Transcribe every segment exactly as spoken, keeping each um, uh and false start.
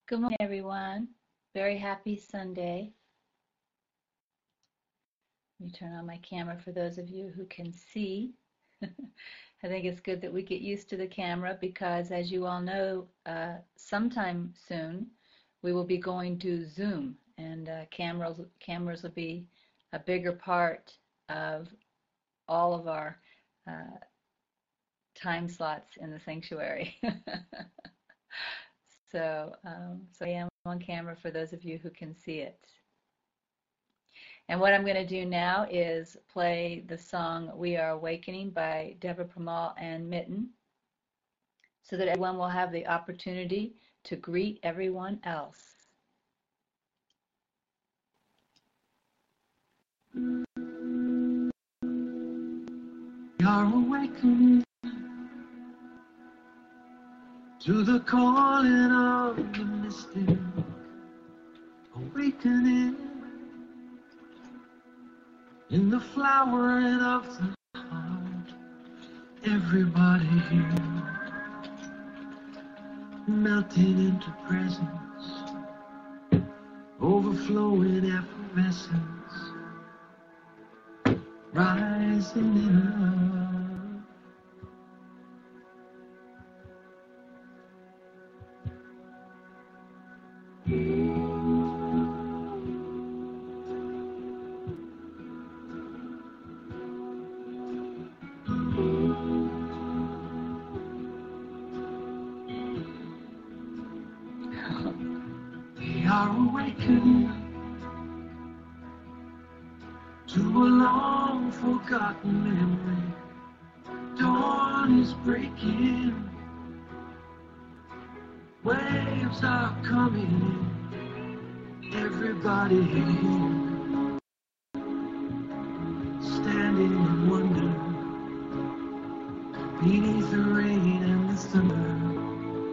Good morning, everyone. Very happy Sunday. Let me turn on my camera for those of you who can see. I think it's good that we get used to the camera because, as you all know, uh, sometime soon we will be going to Zoom, and uh, cameras cameras will be a bigger part of all of our uh, time slots in the sanctuary. So, um, so I am on camera for those of you who can see it. And what I'm going to do now is play the song We Are Awakening by Deborah Pramal and Mitten so that everyone will have the opportunity to greet everyone else. We are awakening to the calling of the mystic, awakening in the flowering of the heart. Everybody here melting into presence, overflowing effervescence, rising in love. We are awakening to a long forgotten memory. Dawn is breaking, waves are coming in. Everybody here, standing in wonder, beneath the rain and the thunder,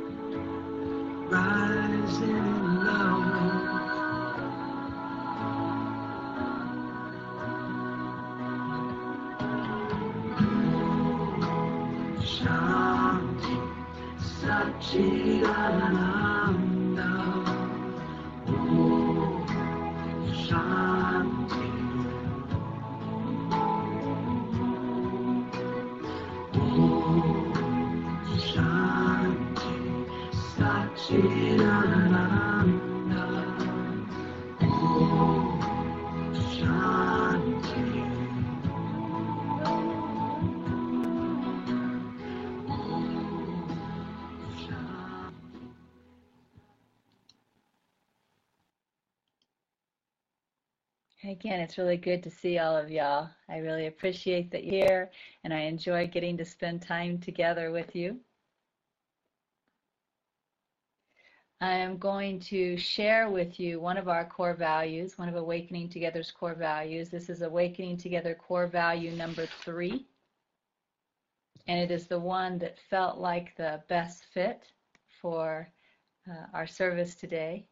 rising in love. Shanti, Satchidananda. Oh, Shanti. Oh, Shanti, Satchidananda. Oh, Shanti. Again, it's really good to see all of y'all. I really appreciate that you're here, and I enjoy getting to spend time together with you. I am going to share with you one of our core values, one of Awakening Together's core values. This is Awakening Together core value number three, and it is the one that felt like the best fit for uh, our service today.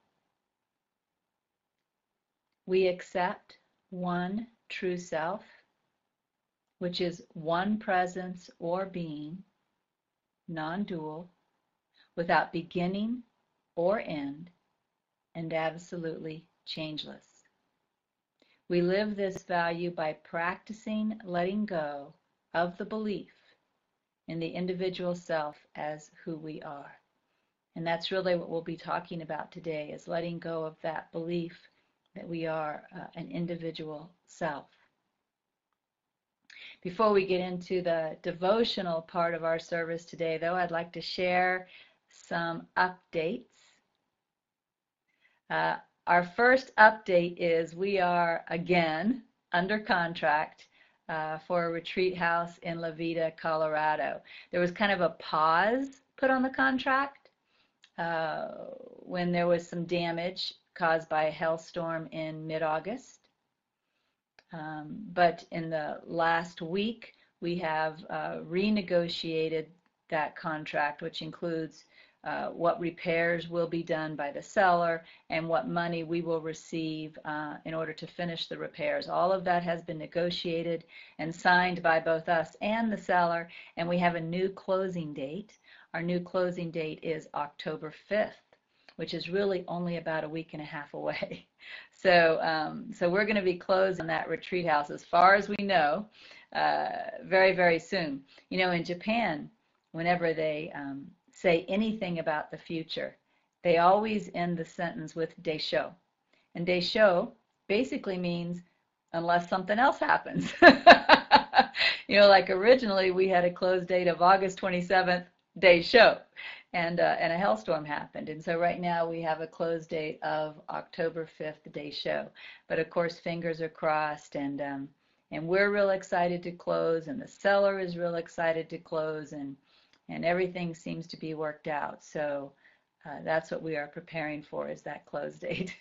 We accept one true self, which is one presence or being, non-dual, without beginning or end, and absolutely changeless. We live this value by practicing letting go of the belief in the individual self as who we are. And that's really what we'll be talking about today, is letting go of that belief that we are uh, an individual self. Before we get into the devotional part of our service today, though, I'd like to share some updates. Uh, our first update is we are again under contract uh, for a retreat house in La Veta, Colorado. There was kind of a pause put on the contract uh, when there was some damage caused by a hailstorm in mid-August. Um, but in the last week, we have uh, renegotiated that contract, which includes uh, what repairs will be done by the seller and what money we will receive uh, in order to finish the repairs. All of that has been negotiated and signed by both us and the seller, and we have a new closing date. Our new closing date is October fifth. which is really only about a week and a half away. So, um, so we're going to be closed on that retreat house, as far as we know, uh, very, very soon. You know, in Japan, whenever they um, say anything about the future, they always end the sentence with deisho. And deisho basically means unless something else happens. You know, like originally we had a close date of August twenty-seventh, deisho, and uh, and a hailstorm happened. And so right now we have a close date of October fifth, deisho. But of course, fingers are crossed, and um, and we're real excited to close, and the seller is real excited to close, and and everything seems to be worked out. So uh, that's what we are preparing for, is that close date.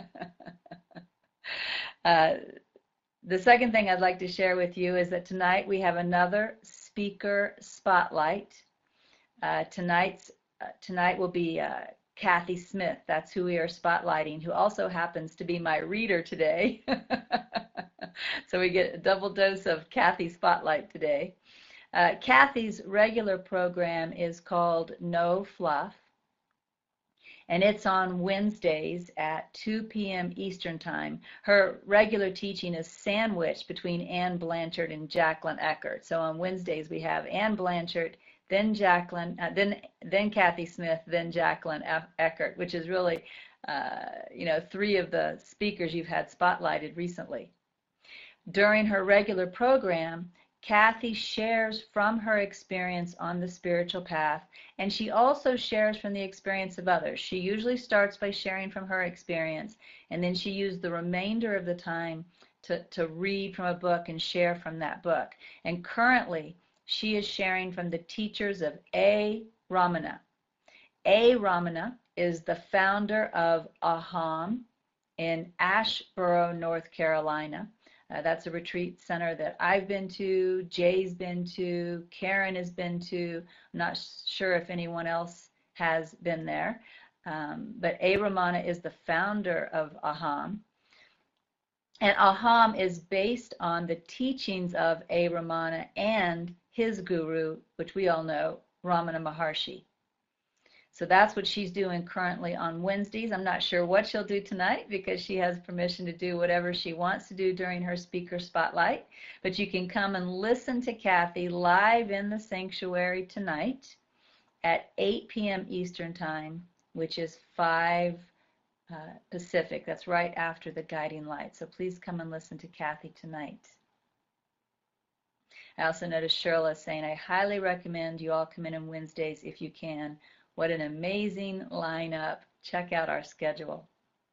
uh, The second thing I'd like to share with you is that tonight we have another speaker spotlight. Uh, tonight's uh, tonight will be uh, Kathy Smith. That's who we are spotlighting, who also happens to be my reader today. So we get a double dose of Kathy spotlight today. Uh, Kathy's regular program is called No Fluff, and it's on Wednesdays at two p m Eastern Time. Her regular teaching is sandwiched between Ann Blanchard and Jacqueline Eckert. So on Wednesdays we have Ann Blanchard, then Jacqueline, uh, then then Kathy Smith, then Jacqueline Eckert, which is really, uh, you know, three of the speakers you've had spotlighted recently. During her regular program, Kathy shares from her experience on the spiritual path, and she also shares from the experience of others. She usually starts by sharing from her experience, and then she used the remainder of the time to, to read from a book and share from that book. And currently, she is sharing from the teachers of A. Ramana. A. Ramana is the founder of Aham in Asheboro, North Carolina. Uh, that's a retreat center that I've been to, Jay's been to, Karen has been to. I'm not sure if anyone else has been there. Um, but A. Ramana is the founder of Aham. And Aham is based on the teachings of A. Ramana and his guru, which we all know, Ramana Maharshi. So that's what she's doing currently on Wednesdays. I'm not sure what she'll do tonight because she has permission to do whatever she wants to do during her speaker spotlight. But you can come and listen to Kathy live in the sanctuary tonight at eight p m Eastern Time, which is five uh, Pacific. That's right after the guiding light. So please come and listen to Kathy tonight. I also noticed Shirley saying, I highly recommend you all come in on Wednesdays if you can. What an amazing lineup. Check out our schedule.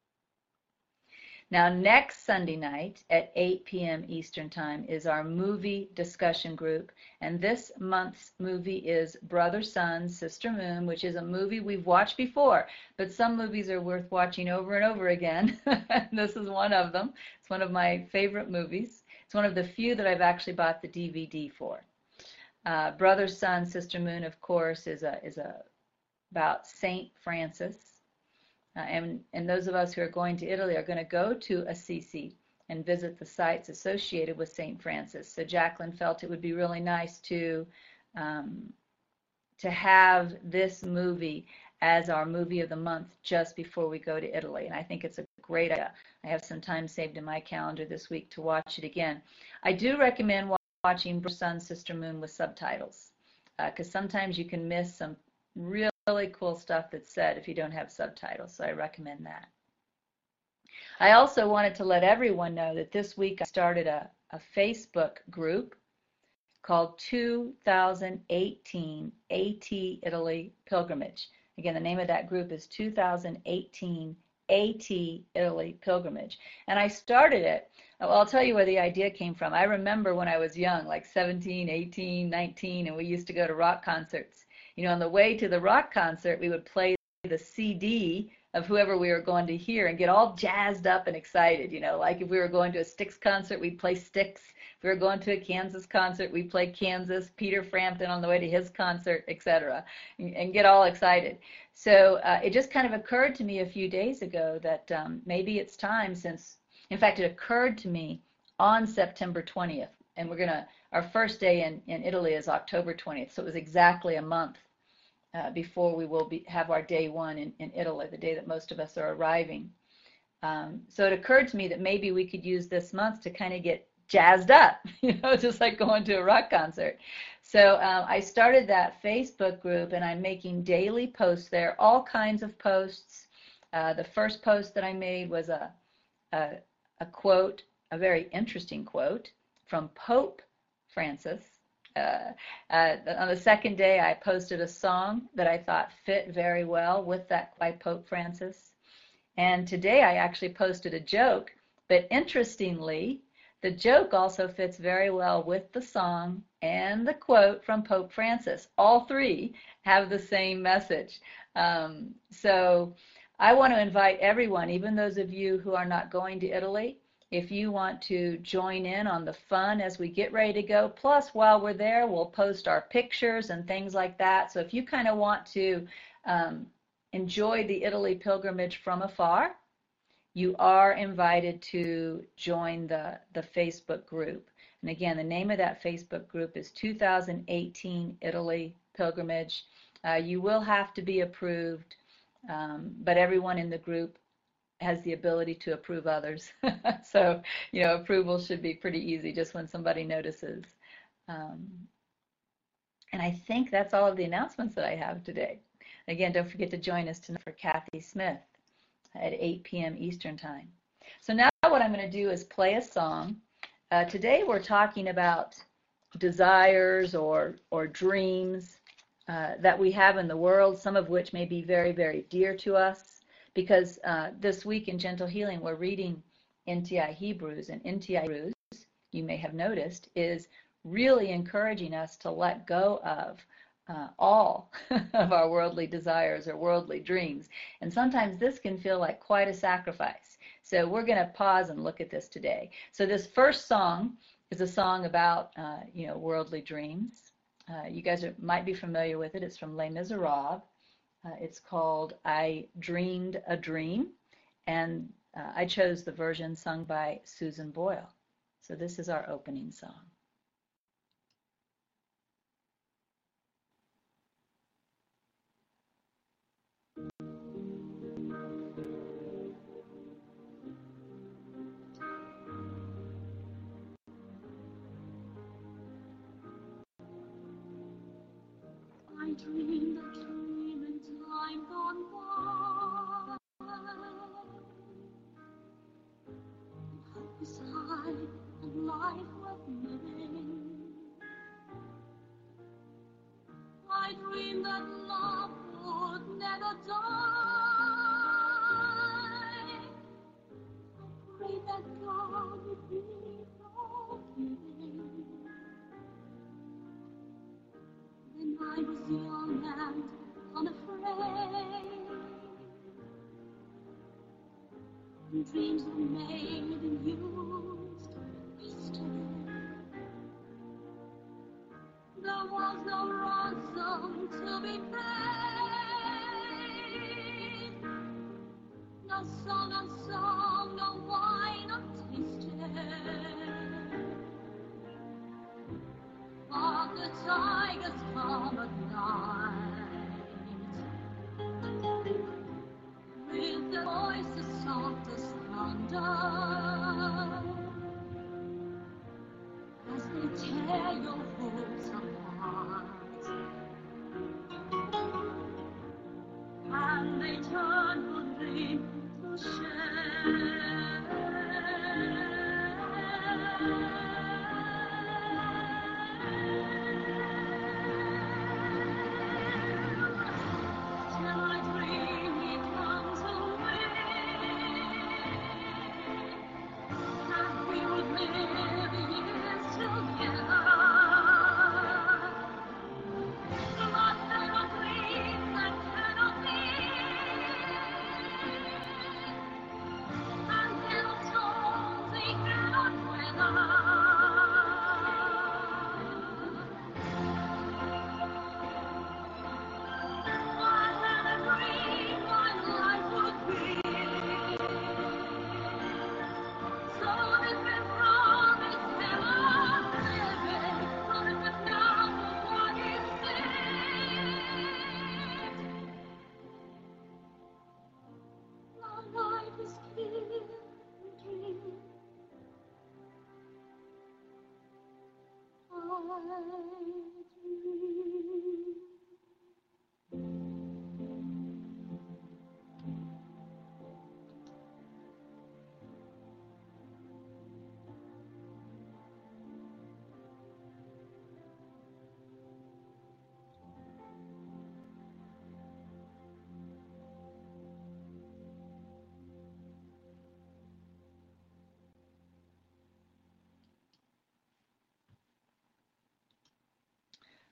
Now, next Sunday night at eight p m Eastern Time is our movie discussion group. And this month's movie is Brother, Sun, Sister Moon, which is a movie we've watched before. But some movies are worth watching over and over again. This is one of them. It's one of my favorite movies. It's one of the few that I've actually bought the D V D for. Uh, Brother, Sun, Sister Moon, of course, is a is a about Saint Francis. Uh, and, and those of us who are going to Italy are going to go to Assisi and visit the sites associated with Saint Francis. So Jacqueline felt it would be really nice to, um, to have this movie as our movie of the month just before we go to Italy. And I think it's a great idea. I have some time saved in my calendar this week to watch it again. I do recommend watching Brother, Sun, Sister Moon with subtitles, because uh, sometimes you can miss some real really cool stuff that's said if you don't have subtitles, so I recommend that. I also wanted to let everyone know that this week I started a, a Facebook group called two thousand eighteen AT Italy Pilgrimage. Again, the name of that group is two thousand eighteen AT Italy Pilgrimage. And I started it, well, I'll tell you where the idea came from. I remember when I was young, like seventeen, eighteen, nineteen, and we used to go to rock concerts. You know, on the way to the rock concert, we would play the C D of whoever we were going to hear and get all jazzed up and excited. You know, like if we were going to a Styx concert, we'd play Styx. If we were going to a Kansas concert, we'd play Kansas, Peter Frampton on the way to his concert, et cetera, and, and get all excited. So uh, it just kind of occurred to me a few days ago that um, maybe it's time since, in fact, it occurred to me on September twentieth, and we're going to, our first day in, in Italy is October twentieth, so it was exactly a month uh, before we will be, have our day one in, in Italy, the day that most of us are arriving. Um, so it occurred to me that maybe we could use this month to kind of get jazzed up, you know, just like going to a rock concert. So um, I started that Facebook group, and I'm making daily posts there, all kinds of posts. Uh, the first post that I made was a, a, a quote, a very interesting quote from Pope Francis. Uh, uh, on the second day, I posted a song that I thought fit very well with that by Pope Francis. And today I actually posted a joke, but interestingly, the joke also fits very well with the song and the quote from Pope Francis. All three have the same message. Um, so I want to invite everyone, even those of you who are not going to Italy, if you want to join in on the fun as we get ready to go. Plus, while we're there, we'll post our pictures and things like that. So if you kind of want to um, enjoy the Italy pilgrimage from afar, you are invited to join the, the Facebook group. And again, the name of that Facebook group is two thousand eighteen Italy Pilgrimage. Uh, you will have to be approved, um, but everyone in the group has the ability to approve others. So, you know, approval should be pretty easy just when somebody notices. Um, and I think that's all of the announcements that I have today. Again, don't forget to join us tonight for Kathy Smith at eight p m Eastern Time. So now what I'm going to do is play a song. Uh, today we're talking about desires or, or dreams uh, that we have in the world, some of which may be very, very dear to us, because uh, this week in Gentle Healing we're reading N T I Hebrews, and N T I Hebrews, you may have noticed, is really encouraging us to let go of Uh, all of our worldly desires or worldly dreams. And sometimes this can feel like quite a sacrifice. So we're going to pause and look at this today. So this first song is a song about, uh, you know, worldly dreams. Uh, you guys are, might be familiar with it. It's from Les Miserables. Uh, it's called I Dreamed a Dream. And uh, I chose the version sung by Susan Boyle. So this is our opening song. I dreamed a dream in time gone by. Hope is high and life worth living. I dreamed that love would never die. I pray that God would be forgiving. When I was young and unafraid, when dreams were made and used yesterday, there was no ransom to be paid, no song unsung, no wine untasted. But the tigers come at night, with their voices soft as thunder, as they tear your hopes apart, and they turn your dream to shame.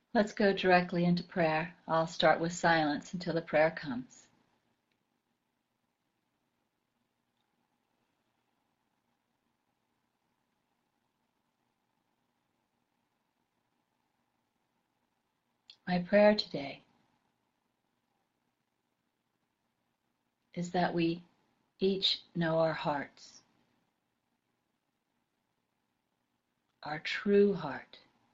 Let's go directly into prayer. I'll start with silence until the prayer comes. My prayer today is that we each know our hearts, our true heart,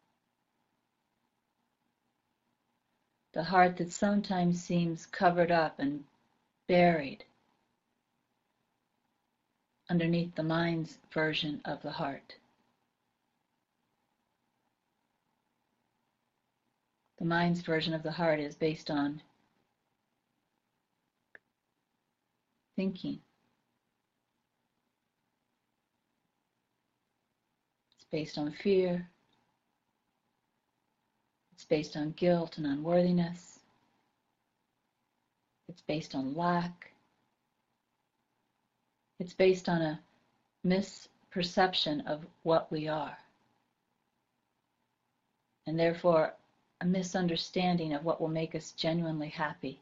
the heart that sometimes seems covered up and buried underneath the mind's version of the heart. The mind's version of the heart is based on thinking. It's based on fear. It's based on guilt and unworthiness. It's based on lack. It's based on a misperception of what we are, and therefore a misunderstanding of what will make us genuinely happy.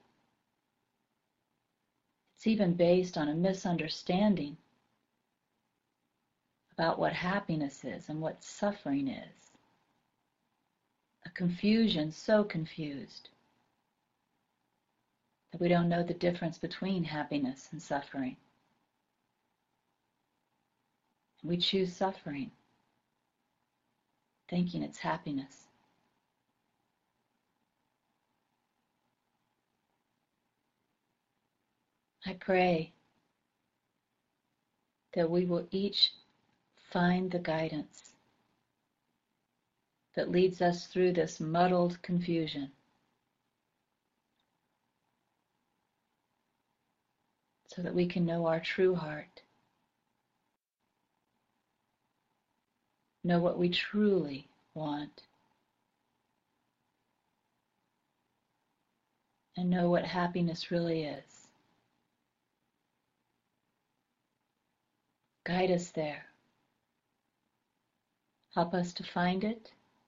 It's even based on a misunderstanding about what happiness is and what suffering is. A confusion so confused that we don't know the difference between happiness and suffering. And we choose suffering, thinking it's happiness. I pray that we will each find the guidance that leads us through this muddled confusion, so that we can know our true heart, know what we truly want, and know what happiness really is. Guide us there. Help us to find it,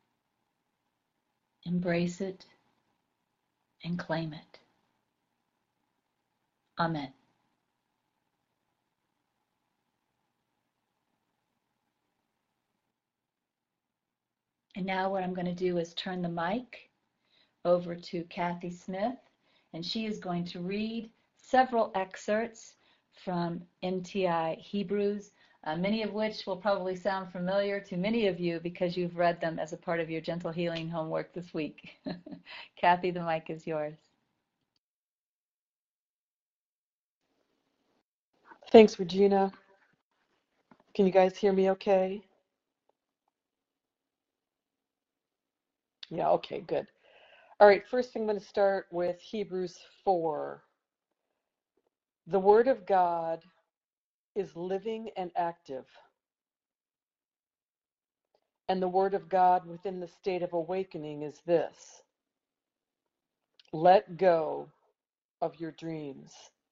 embrace it, and claim it. Amen. And now what I'm going to do is turn the mic over to Kathy Smith, and she is going to read several excerpts from N T I Hebrews, uh, many of which will probably sound familiar to many of you because you've read them as a part of your Gentle Healing homework this week. Kathy, the mic is yours. Thanks, Regina. Can you guys hear me okay? Yeah, okay, good. All right, first I'm going to start with Hebrews four. The Word of God is living and active, and the Word of God within the state of awakening is this: let go of your dreams.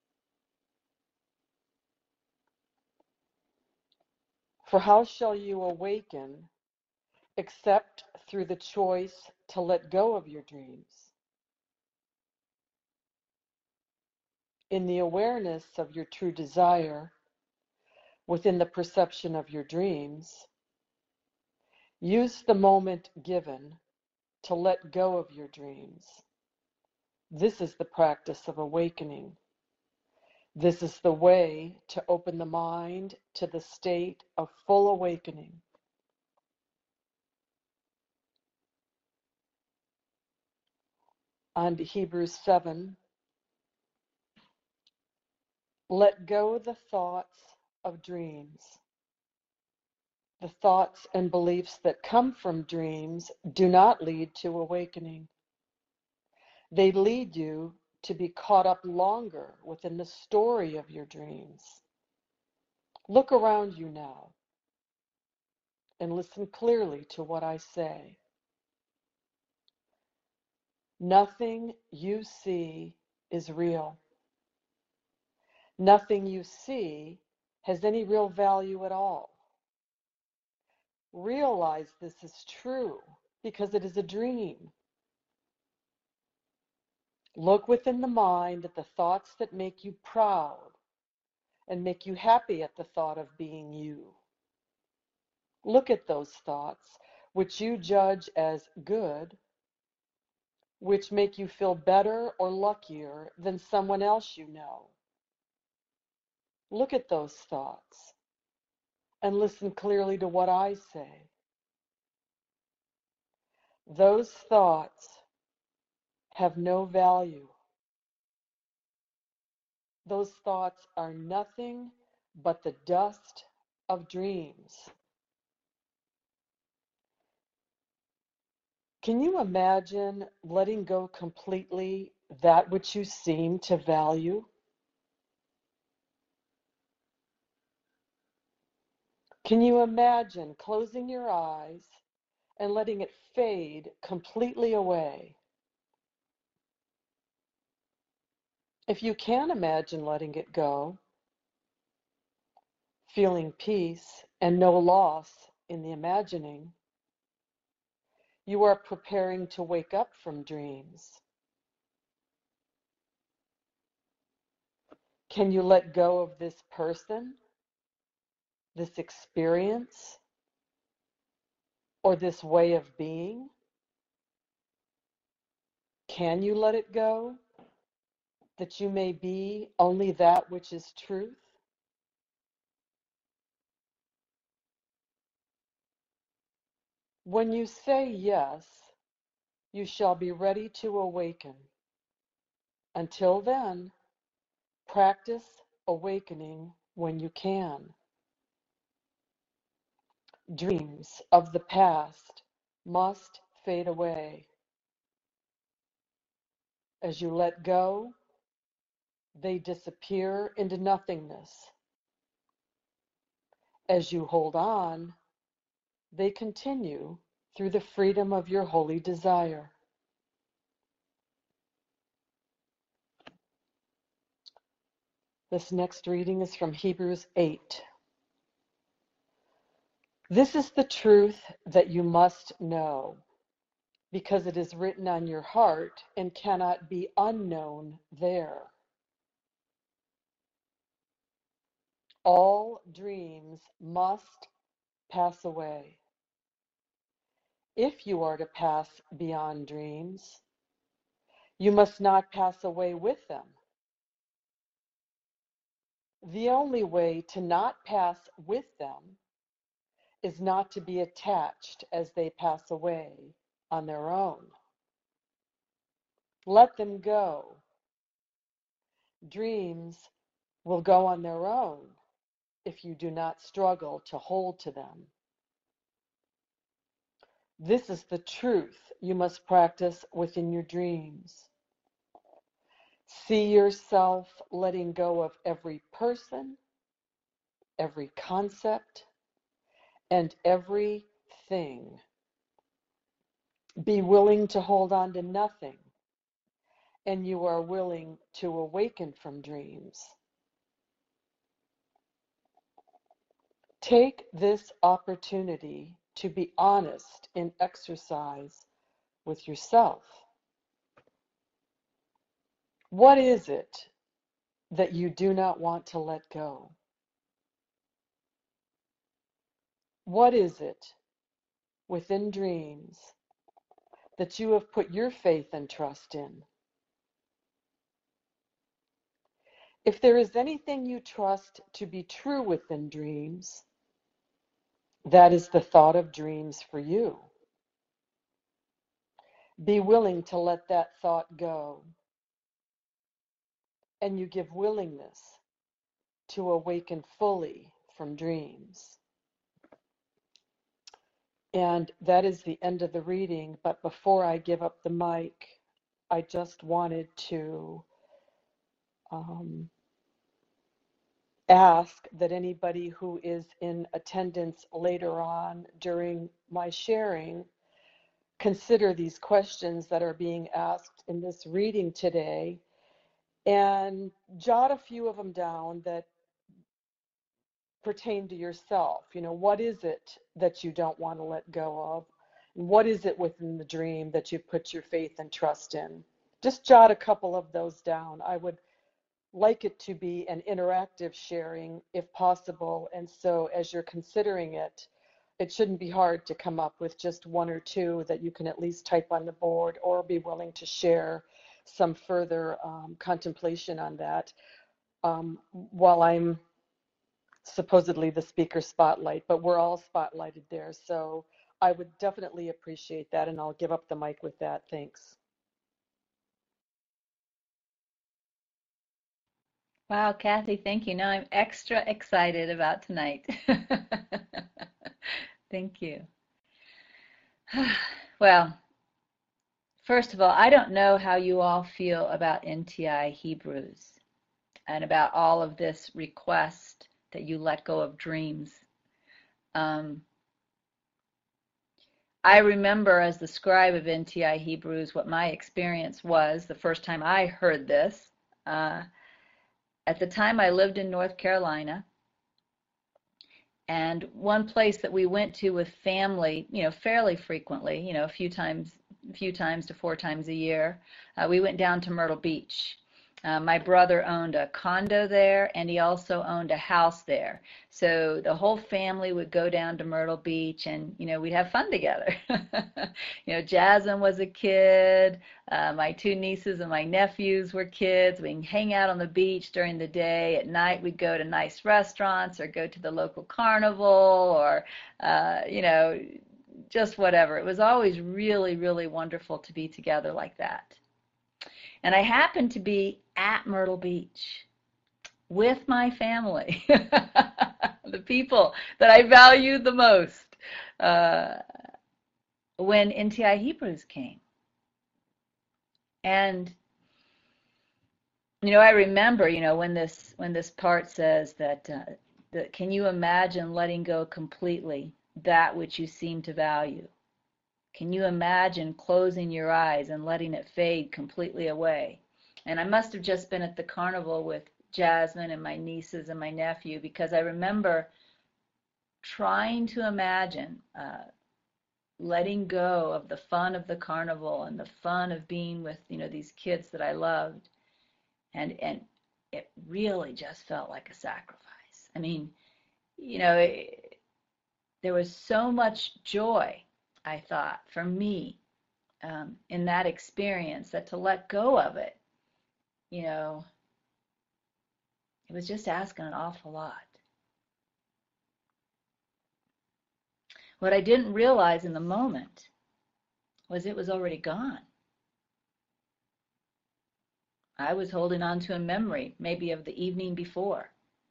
For how shall you awaken except through the choice to let go of your dreams? In the awareness of your true desire, within the perception of your dreams, use the moment given to let go of your dreams. This is the practice of awakening. This is the way to open the mind to the state of full awakening. On to Hebrews seven. Let go the thoughts of dreams. The thoughts and beliefs that come from dreams do not lead to awakening. They lead you to be caught up longer within the story of your dreams. Look around you now and listen clearly to what I say. Nothing you see is real. Nothing you see has any real value at all. Realize this is true because it is a dream. Look within the mind at the thoughts that make you proud and make you happy at the thought of being you. Look at those thoughts which you judge as good, which make you feel better or luckier than someone else you know. Look at those thoughts and listen clearly to what I say. Those thoughts have no value. Those thoughts are nothing but the dust of dreams. Can you imagine letting go completely that which you seem to value? Can you imagine closing your eyes and letting it fade completely away? If you can imagine letting it go, feeling peace and no loss in the imagining, you are preparing to wake up from dreams. Can you let go of this person, this experience, or this way of being? Can you let it go, that you may be only that which is truth? When you say yes, you shall be ready to awaken. Until then, practice awakening when you can. Dreams of the past must fade away. As you let go, they disappear into nothingness. As you hold on, they continue through the freedom of your holy desire. This next reading is from Hebrews eight. This is the truth that you must know, because it is written on your heart and cannot be unknown there. All dreams must pass away. If you are to pass beyond dreams, you must not pass away with them. The only way to not pass with them is not to be attached as they pass away on their own. Let them go. Dreams will go on their own if you do not struggle to hold to them. This is the truth you must practice within your dreams. See yourself letting go of every person, every concept, and everything. Be willing to hold on to nothing, and you are willing to awaken from dreams. Take this opportunity to be honest in exercise with yourself. What is it that you do not want to let go? What is it within dreams that you have put your faith and trust in? If there is anything you trust to be true within dreams, that is the thought of dreams for you. Be willing to let that thought go, and you give willingness to awaken fully from dreams. And that is the end of the reading, but before I give up the mic, I just wanted to um, ask that anybody who is in attendance later on during my sharing consider these questions that are being asked in this reading today and jot a few of them down that pertain to yourself. You know, what is it that you don't want to let go of? What is it within the dream that you put your faith and trust in just jot a couple of those down. I would like it to be an interactive sharing if possible. And so as you're considering it, it shouldn't be hard to come up with just one or two that you can at least type on the board or be willing to share some further um, contemplation on that um, while I'm supposedly the speaker spotlight, but we're all spotlighted there. So I would definitely appreciate that, and I'll give up the mic with that. Thanks. Wow, Kathy, thank you. Now I'm extra excited about tonight. Thank you. Well, first of all, I don't know how you all feel about N T I Hebrews and about all of this request that you let go of dreams. Um, I remember as the scribe of N T I Hebrews what my experience was the first time I heard this. Uh, at the time, I lived in North Carolina, and one place that we went to with family, you know, fairly frequently, you know, a few times, a few times to four times a year, uh, we went down to Myrtle Beach. Uh, my brother owned a condo there, and he also owned a house there. So the whole family would go down to Myrtle Beach, and you know we'd have fun together. You know, Jasmine was a kid. Uh, my two nieces and my nephews were kids. We'd hang out on the beach during the day. At night, we'd go to nice restaurants or go to the local carnival, or uh, you know, just whatever. It was always really, really wonderful to be together like that. And I happened to be at Myrtle Beach with my family, the people that I valued the most, uh, when N T I Hebrews came. And, you know, I remember, you know, when this when this part says that, uh, that can you imagine letting go completely that which you seem to value? Can you imagine closing your eyes and letting it fade completely away? And I must have just been at the carnival with Jasmine and my nieces and my nephew, because I remember trying to imagine uh, letting go of the fun of the carnival and the fun of being with, you know, these kids that I loved. And, and it really just felt like a sacrifice. I mean, you know, it, there was so much joy, I thought, for me um, in that experience, that to let go of it, you know, it was just asking an awful lot. What I didn't realize in the moment was it was already gone. I was holding on to a memory, maybe of the evening before,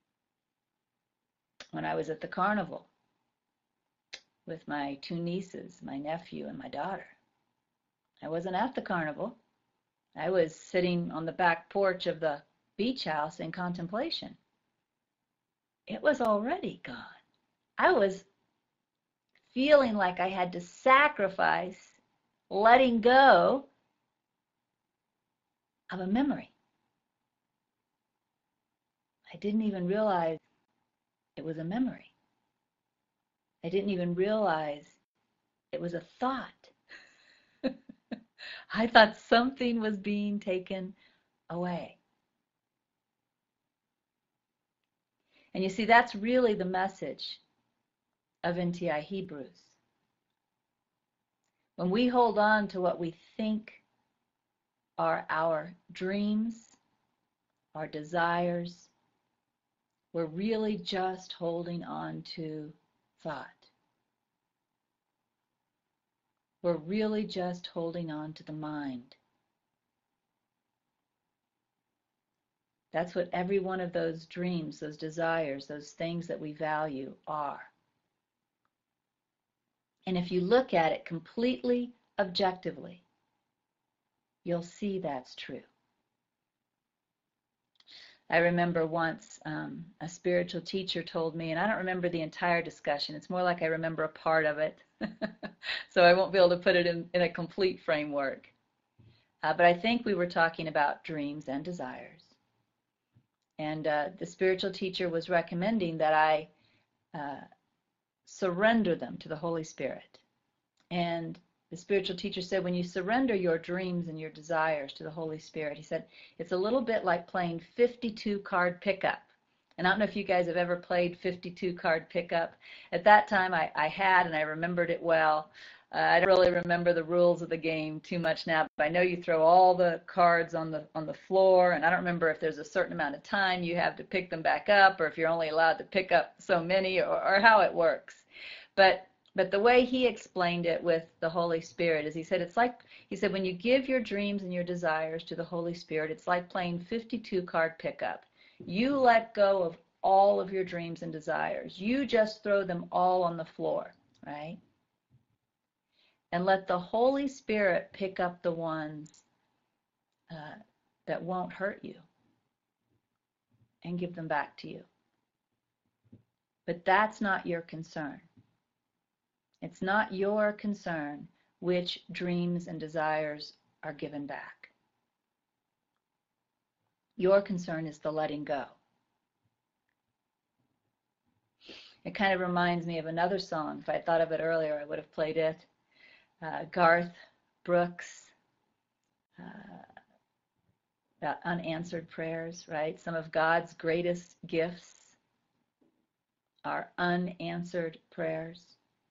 when I was at the carnival with my two nieces, my nephew and my daughter. I wasn't at the carnival. I was sitting on the back porch of the beach house in contemplation. It was already gone. I was feeling like I had to sacrifice letting go of a memory. I didn't even realize it was a memory. I didn't even realize it was a thought. I thought something was being taken away. And you see, that's really the message of N T I Hebrews. When we hold on to what we think are our dreams, our desires, we're really just holding on to thought. We're really just holding on to the mind. That's what every one of those dreams, those desires, those things that we value are. And if you look at it completely objectively, you'll see that's true. I remember once um, a spiritual teacher told me, and I don't remember the entire discussion, it's more like I remember a part of it, so I won't be able to put it in, in a complete framework. Uh, but I think we were talking about dreams and desires. And uh, the spiritual teacher was recommending that I uh, surrender them to the Holy Spirit. And The spiritual teacher said, when you surrender your dreams and your desires to the Holy Spirit, he said, it's a little bit like playing fifty-two card pickup. And I don't know if you guys have ever played fifty-two card pickup. At that time, I, I had, and I remembered it well. Uh, I don't really remember the rules of the game too much now, but I know you throw all the cards on the on the floor, and I don't remember if there's a certain amount of time you have to pick them back up, or if you're only allowed to pick up so many, or, or how it works. But But the way he explained it with the Holy Spirit is he said, it's like, he said, when you give your dreams and your desires to the Holy Spirit, it's like playing fifty-two card pickup. You let go of all of your dreams and desires. You just throw them all on the floor, right? And let the Holy Spirit pick up the ones uh, that won't hurt you and give them back to you. But that's not your concern. It's not your concern which dreams and desires are given back. Your concern is the letting go. It kind of reminds me of another song. If I had thought of it earlier, I would have played it. Uh, Garth Brooks, uh, about unanswered prayers, right? Some of God's greatest gifts are unanswered prayers.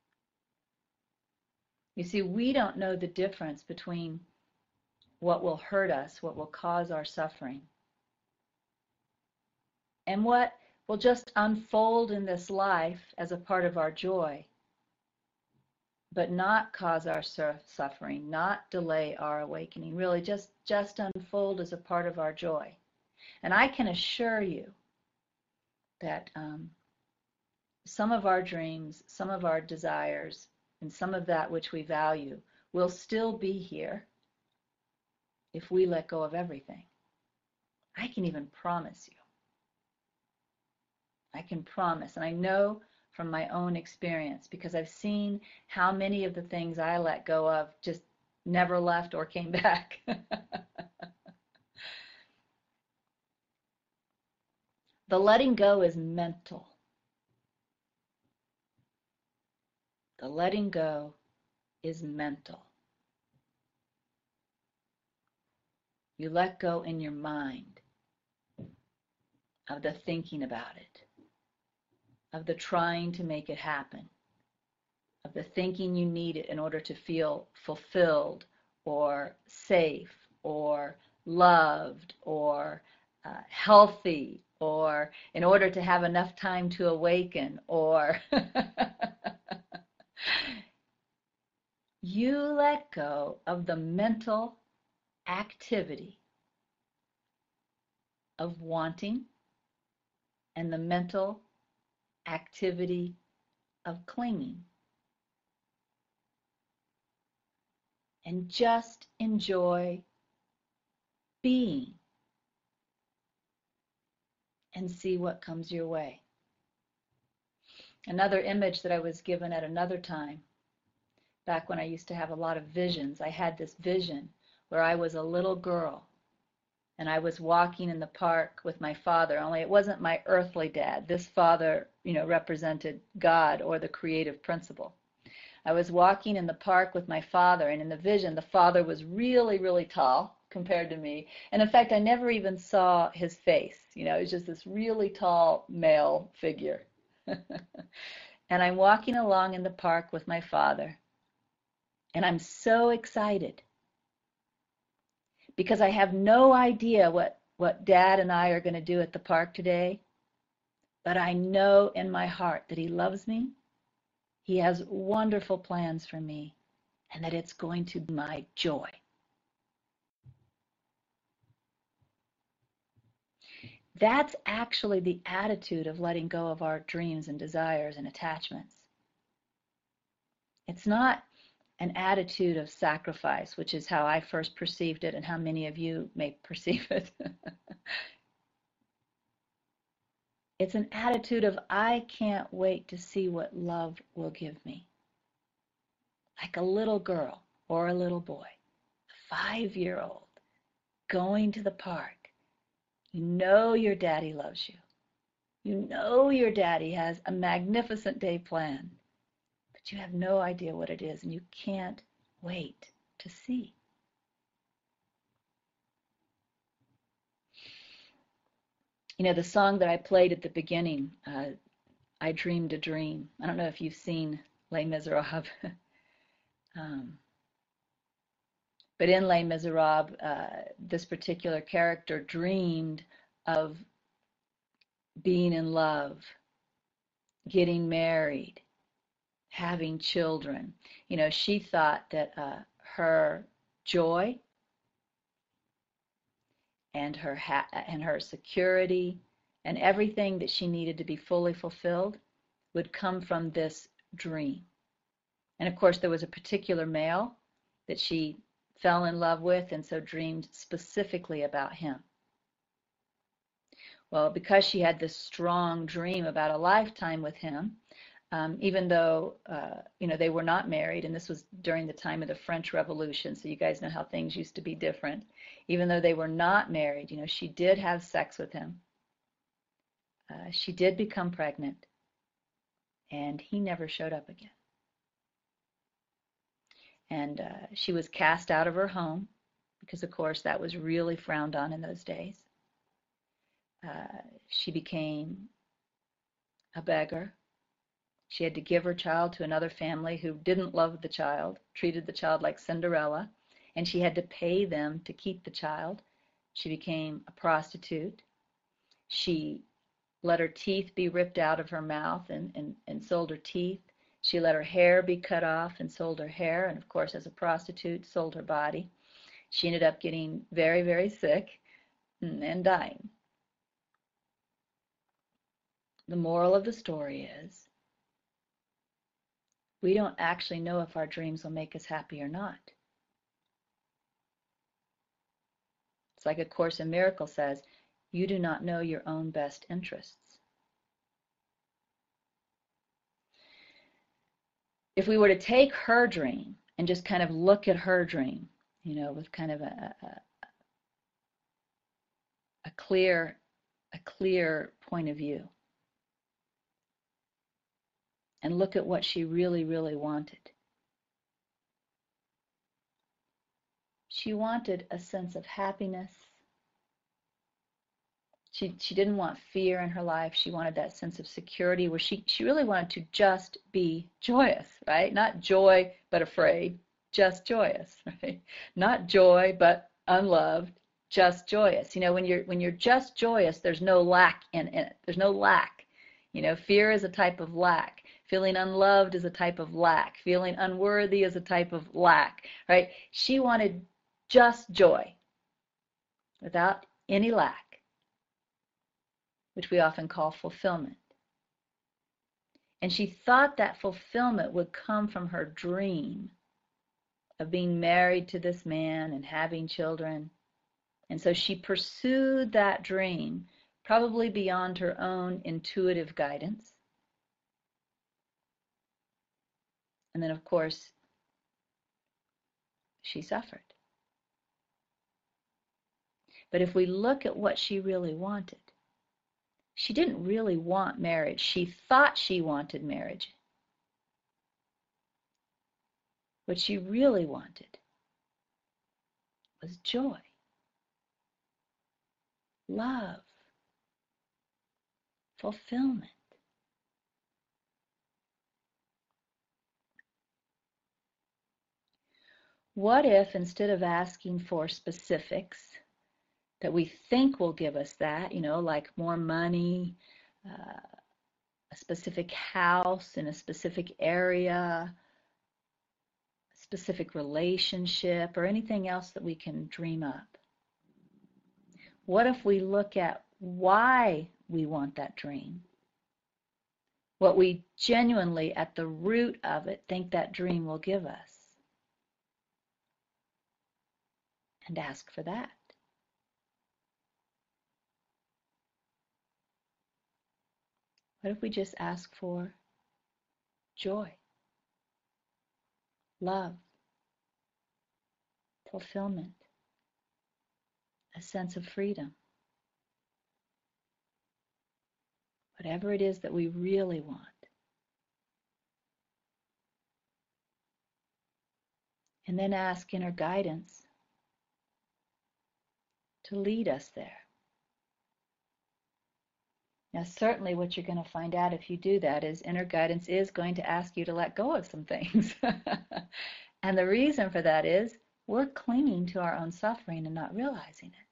You see, we don't know the difference between what will hurt us, what will cause our suffering, and what will just unfold in this life as a part of our joy, but not cause our suffering, not delay our awakening, really just, just unfold as a part of our joy. And I can assure you that um, some of our dreams, some of our desires, and some of that which we value will still be here if we let go of everything. I can even promise you. I can promise, and I know from my own experience, because I've seen how many of the things I let go of just never left or came back. The letting go is mental. The letting go is mental. You let go in your mind of the thinking about it, of the trying to make it happen, of the thinking you need it in order to feel fulfilled or safe or loved or uh, healthy, or in order to have enough time to awaken, or you let go of the mental activity of wanting and the mental activity of clinging, and just enjoy being and see what comes your way. Another image that I was given at another time, back when I used to have a lot of visions, I had this vision where I was a little girl and I was walking in the park with my father, only it wasn't my earthly dad. This father, you know, represented God or the creative principle. I was walking in the park with my father, and in the vision, the father was really, really tall compared to me. And in fact, I never even saw his face. You know, it was just this really tall male figure. And I'm walking along in the park with my father, and I'm so excited because I have no idea what, what Dad and I are going to do at the park today, but I know in my heart that he loves me, he has wonderful plans for me, and that it's going to be my joy. That's actually the attitude of letting go of our dreams and desires and attachments. It's not an attitude of sacrifice, which is how I first perceived it and how many of you may perceive it. It's an attitude of, I can't wait to see what love will give me. Like a little girl or a little boy, a five-year-old, going to the park. You know your daddy loves you. You know your daddy has a magnificent day planned, but you have no idea what it is, and you can't wait to see. You know, the song that I played at the beginning, uh, I Dreamed a Dream. I don't know if you've seen Les Miserables. um, but in Les Miserables, uh, this particular character dreamed of being in love, getting married, having children. You know, she thought that uh, her joy and her ha- and her security and everything that she needed to be fully fulfilled would come from this dream. And of course, there was a particular male that she fell in love with and so dreamed specifically about him. Well, because she had this strong dream about a lifetime with him, um, even though uh, you know they were not married, and this was during the time of the French Revolution, so you guys know how things used to be different. Even though they were not married, you know, she did have sex with him. Uh, she did become pregnant, and he never showed up again. And uh, she was cast out of her home because, of course, that was really frowned on in those days. Uh, she became a beggar. She had to give her child to another family who didn't love the child, treated the child like Cinderella, and she had to pay them to keep the child. She became a prostitute. She let her teeth be ripped out of her mouth and, and, and sold her teeth. She let her hair be cut off and sold her hair, and of course, as a prostitute, sold her body. She ended up getting very, very sick and dying. The moral of the story is we don't actually know if our dreams will make us happy or not. It's like A Course in Miracles says, you do not know your own best interests. If we were to take her dream and just kind of look at her dream, you know, with kind of a, a, a clear, a clear point of view, and look at what she really, really wanted. She wanted a sense of happiness. She, she didn't want fear in her life. She wanted that sense of security where she, she really wanted to just be joyous, right? Not joy, but afraid, just joyous, right? Not joy, but unloved, just joyous. You know, when you're, when you're just joyous, there's no lack in, in it. There's no lack. You know, fear is a type of lack. Feeling unloved is a type of lack. Feeling unworthy is a type of lack, right? She wanted just joy without any lack, which we often call fulfillment. And she thought that fulfillment would come from her dream of being married to this man and having children. And so she pursued that dream, probably beyond her own intuitive guidance. And then, of course, she suffered. But if we look at what she really wanted, she didn't really want marriage. She thought she wanted marriage. What she really wanted was joy, love, fulfillment. What if, instead of asking for specifics that we think will give us that, you know, like more money, uh, a specific house in a specific area, a specific relationship, or anything else that we can dream up, what if we look at why we want that dream? What we genuinely, at the root of it, think that dream will give us, and ask for that. What if we just ask for joy, love, fulfillment, a sense of freedom? Whatever it is that we really want. And then ask inner guidance to lead us there. Now, certainly what you're going to find out if you do that is inner guidance is going to ask you to let go of some things. And the reason for that is we're clinging to our own suffering and not realizing it.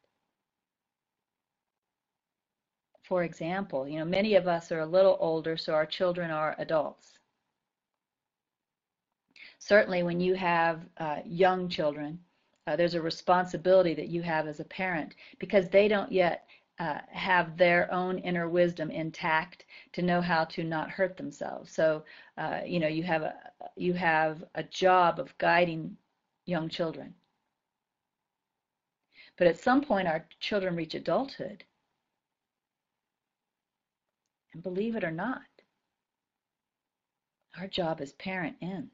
For example, you know, many of us are a little older, so our children are adults. Certainly when you have uh, young children, uh, there's a responsibility that you have as a parent because they don't yet uh, have their own inner wisdom intact to know how to not hurt themselves. So, uh, you know, you have a you have a job of guiding young children. But at some point, our children reach adulthood, and believe it or not, our job as parent ends.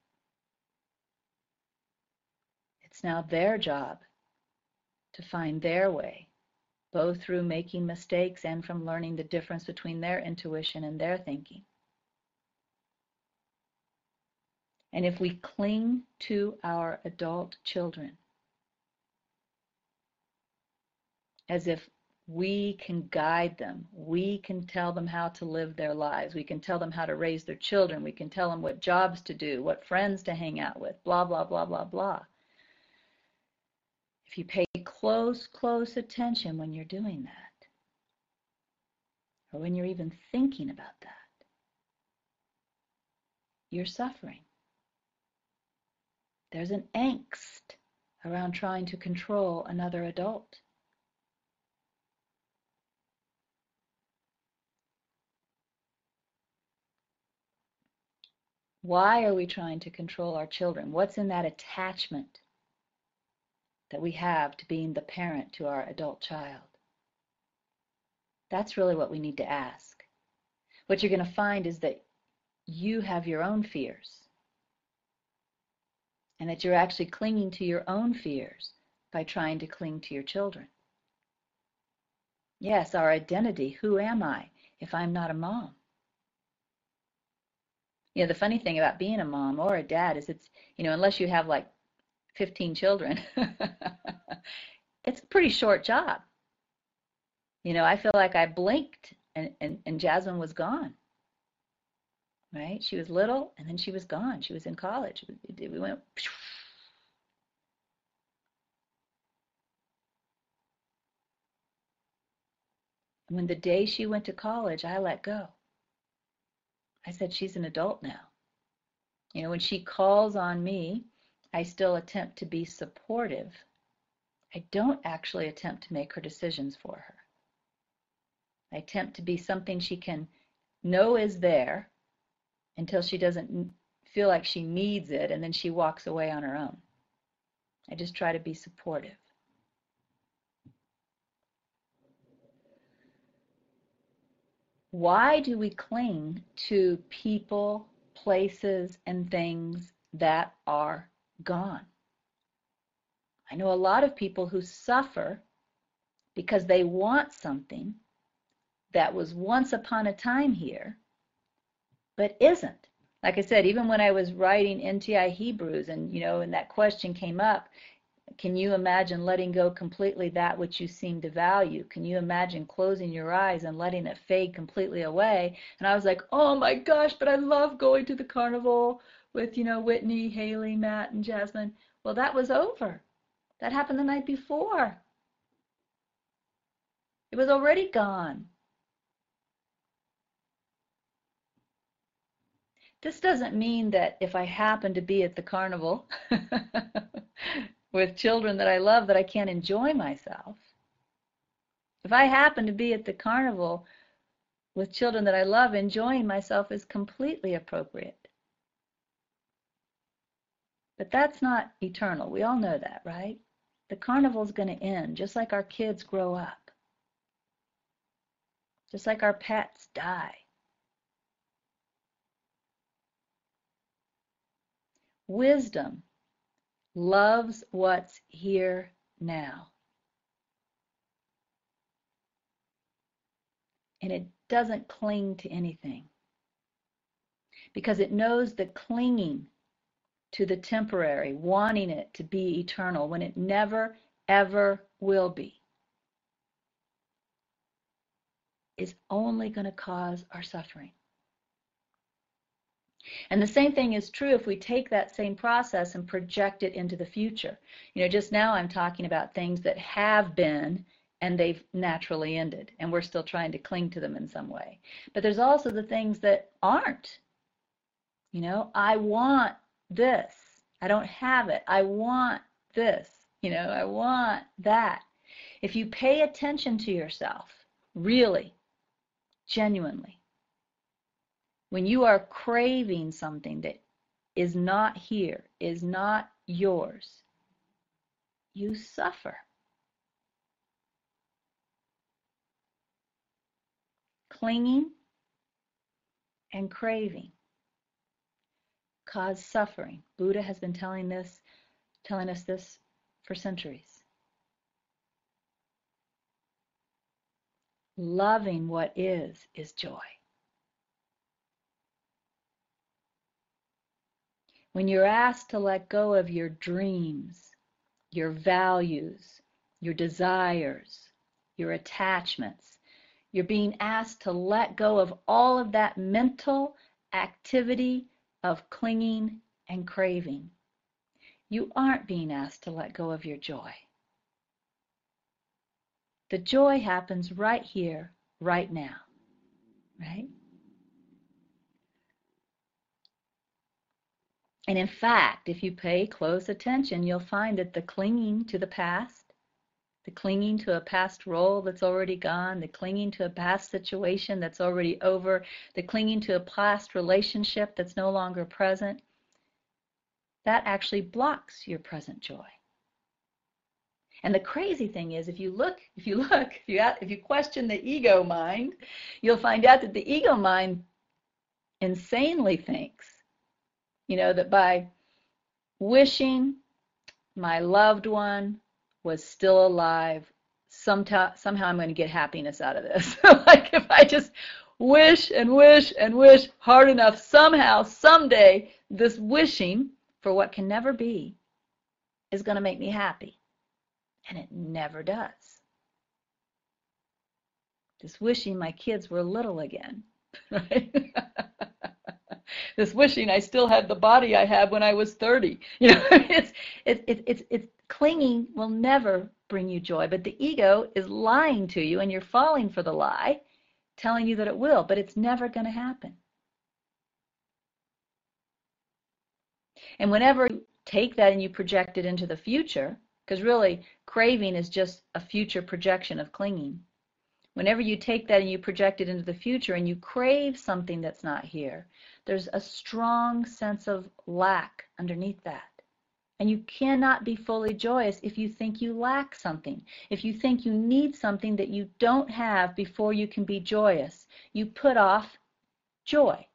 It's now their job to find their way, both through making mistakes and from learning the difference between their intuition and their thinking. And if we cling to our adult children as if we can guide them, we can tell them how to live their lives, we can tell them how to raise their children, we can tell them what jobs to do, what friends to hang out with, blah, blah, blah, blah, blah. If you pay close, close attention when you're doing that, or when you're even thinking about that, you're suffering. There's an angst around trying to control another adult. Why are we trying to control our children? What's in that attachment that we have to being the parent to our adult child? That's really what we need to ask. What you're going to find is that you have your own fears, and that you're actually clinging to your own fears by trying to cling to your children. Yes, our identity. Who am I if I'm not a mom? You know, the funny thing about being a mom or a dad is it's, you know, unless you have like fifteen children, it's a pretty short job. You know, I feel like I blinked and, and, and Jasmine was gone. Right? She was little and then she was gone. She was in college. We, we went. When the day she went to college, I let go. I said, she's an adult now. You know, when she calls on me, I still attempt to be supportive. I don't actually attempt to make her decisions for her. I attempt to be something she can know is there until she doesn't feel like she needs it, and then she walks away on her own. I just try to be supportive. Why do we cling to people, places, and things that are gone? I know a lot of people who suffer because they want something that was once upon a time here, but isn't. Like I said, even when I was writing N T I Hebrews, and you know, and that question came up, can you imagine letting go completely that which you seem to value? Can you imagine closing your eyes and letting it fade completely away? And I was like, oh my gosh, but I love going to the carnival with, you know, Whitney, Haley, Matt, and Jasmine. Well, that was over. That happened the night before. It was already gone. This doesn't mean that if I happen to be at the carnival with children that I love, that I can't enjoy myself. If I happen to be at the carnival with children that I love, enjoying myself is completely appropriate. But that's not eternal. We all know that, right? The carnival's going to end, just like our kids grow up, just like our pets die. Wisdom loves what's here now. And it doesn't cling to anything because it knows that clinging to the temporary, wanting it to be eternal when it never, ever will be, is only going to cause our suffering. And the same thing is true if we take that same process and project it into the future. You know, just now I'm talking about things that have been and they've naturally ended, and we're still trying to cling to them in some way. But there's also the things that aren't. You know, I want this. I don't have it. I want this. You know, I want that. If you pay attention to yourself, really, genuinely, when you are craving something that is not here, is not yours, you suffer. Clinging and craving cause suffering. Buddha has been telling this, telling us this for centuries. Loving what is, is joy. When you're asked to let go of your dreams, your values, your desires, your attachments, you're being asked to let go of all of that mental activity of clinging and craving. You aren't being asked to let go of your joy. The joy happens right here, right now, right? And in fact, if you pay close attention, you'll find that the clinging to the past, the clinging to a past role that's already gone, the clinging to a past situation that's already over, the clinging to a past relationship that's no longer present, that actually blocks your present joy. And the crazy thing is, if you look, if you look, if you if you question the ego mind, you'll find out that the ego mind insanely thinks, you know, that by wishing my loved one was still alive, sometime, somehow I'm going to get happiness out of this. Like if I just wish and wish and wish hard enough, somehow, someday, this wishing for what can never be is going to make me happy. And it never does. This wishing my kids were little again, right? This wishing I still had the body I had when I was thirty. You know, it's it's it's it's it's clinging will never bring you joy, but the ego is lying to you, and you're falling for the lie, telling you that it will, but it's never going to happen. And whenever you take that and you project it into the future, because really craving is just a future projection of clinging. Whenever you take that and you project it into the future and you crave something that's not here, there's a strong sense of lack underneath that. And you cannot be fully joyous if you think you lack something. If you think you need something that you don't have before you can be joyous, you put off joy.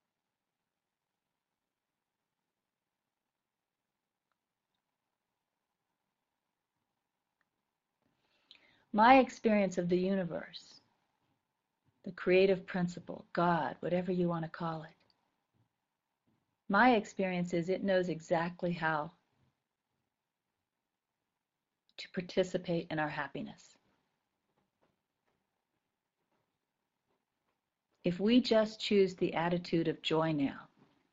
My experience of the universe, the creative principle, God, whatever you want to call it, my experience is it knows exactly how to participate in our happiness. If we just choose the attitude of joy now,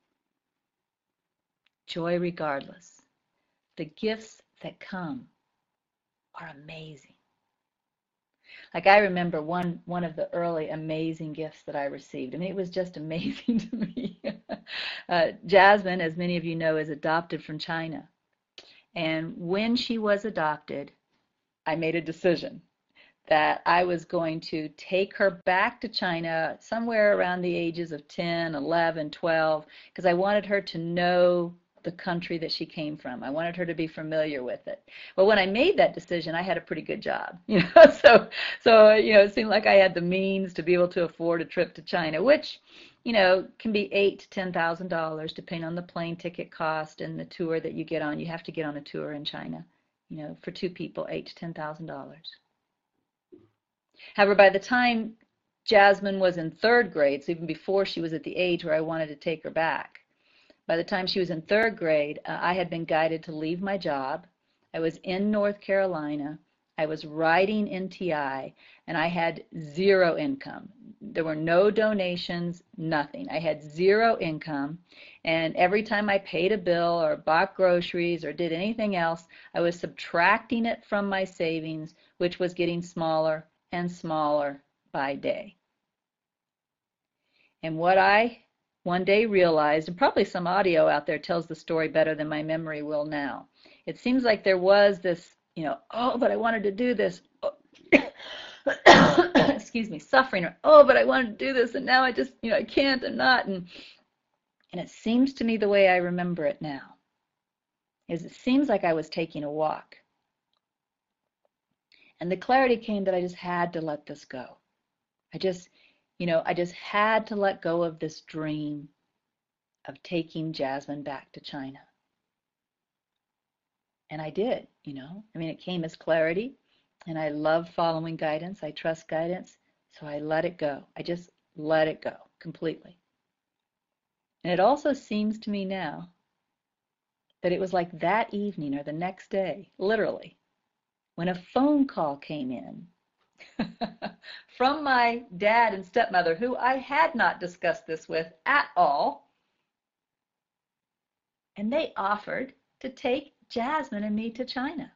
joy regardless, the gifts that come are amazing. Like I remember one one of the early amazing gifts that I received. I mean, it was just amazing to me. uh, Jasmine, as many of you know, is adopted from China. And when she was adopted, I made a decision that I was going to take her back to China somewhere around the ages of ten, eleven, twelve, because I wanted her to know the country that she came from. I wanted her to be familiar with it. Well, when I made that decision, I had a pretty good job, you know. so, so you know, it seemed like I had the means to be able to afford a trip to China, which, you know, can be eight to ten thousand dollars, depending on the plane ticket cost and the tour that you get on. You have to get on a tour in China, you know, for two people, eight to ten thousand dollars. However, by the time Jasmine was in third grade, so even before she was at the age where I wanted to take her back, By the time she was in third grade, uh, I had been guided to leave my job. I was in North Carolina. I was riding N T I, and I had zero income. There were no donations, nothing. I had zero income, and every time I paid a bill or bought groceries or did anything else, I was subtracting it from my savings, which was getting smaller and smaller by day. And what I one day realized, and probably some audio out there tells the story better than my memory will now. It seems like there was this, you know, oh, but I wanted to do this. Oh. Excuse me, suffering, or oh, but I wanted to do this, and now I just, you know, I can't, I'm not. And, and it seems to me the way I remember it now is it seems like I was taking a walk. And the clarity came that I just had to let this go. I just, you know, I just had to let go of this dream of taking Jasmine back to China. And I did, you know. I mean, it came as clarity, and I love following guidance. I trust guidance, so I let it go. I just let it go completely. And it also seems to me now that it was like that evening or the next day, literally, when a phone call came in from my dad and stepmother, who I had not discussed this with at all. And they offered to take Jasmine and me to China.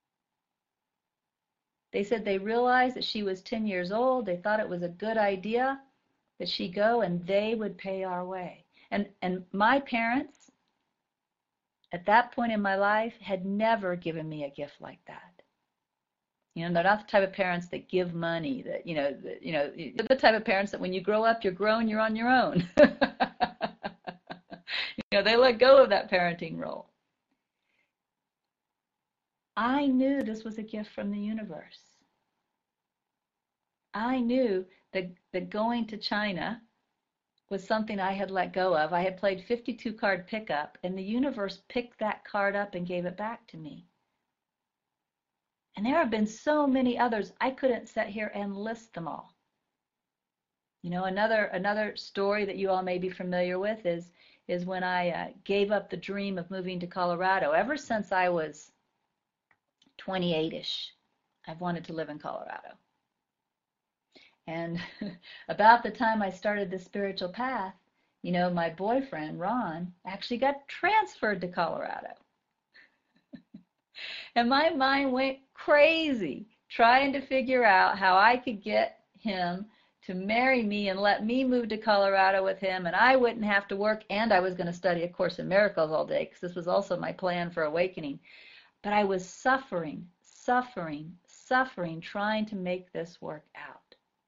They said they realized that she was ten years old. They thought it was a good idea that she go, and they would pay our way. And, and my parents, at that point in my life, had never given me a gift like that. You know, they're not the type of parents that give money, that, you know, that, you know, they're the type of parents that when you grow up, you're grown, you're on your own. You know, they let go of that parenting role. I knew this was a gift from the universe. I knew that, that going to China was something I had let go of. I had played fifty-two card pickup, and the universe picked that card up and gave it back to me. And there have been so many others, I couldn't sit here and list them all. You know, another another story that you all may be familiar with is is when I uh, gave up the dream of moving to Colorado. Ever since I was twenty-eight-ish, I've wanted to live in Colorado. And about the time I started the spiritual path, you know, my boyfriend, Ron, actually got transferred to Colorado. And my mind went crazy trying to figure out how I could get him to marry me and let me move to Colorado with him, and I wouldn't have to work, and I was going to study A Course in Miracles all day, because this was also my plan for awakening. But I was suffering, suffering, suffering, trying to make this work out.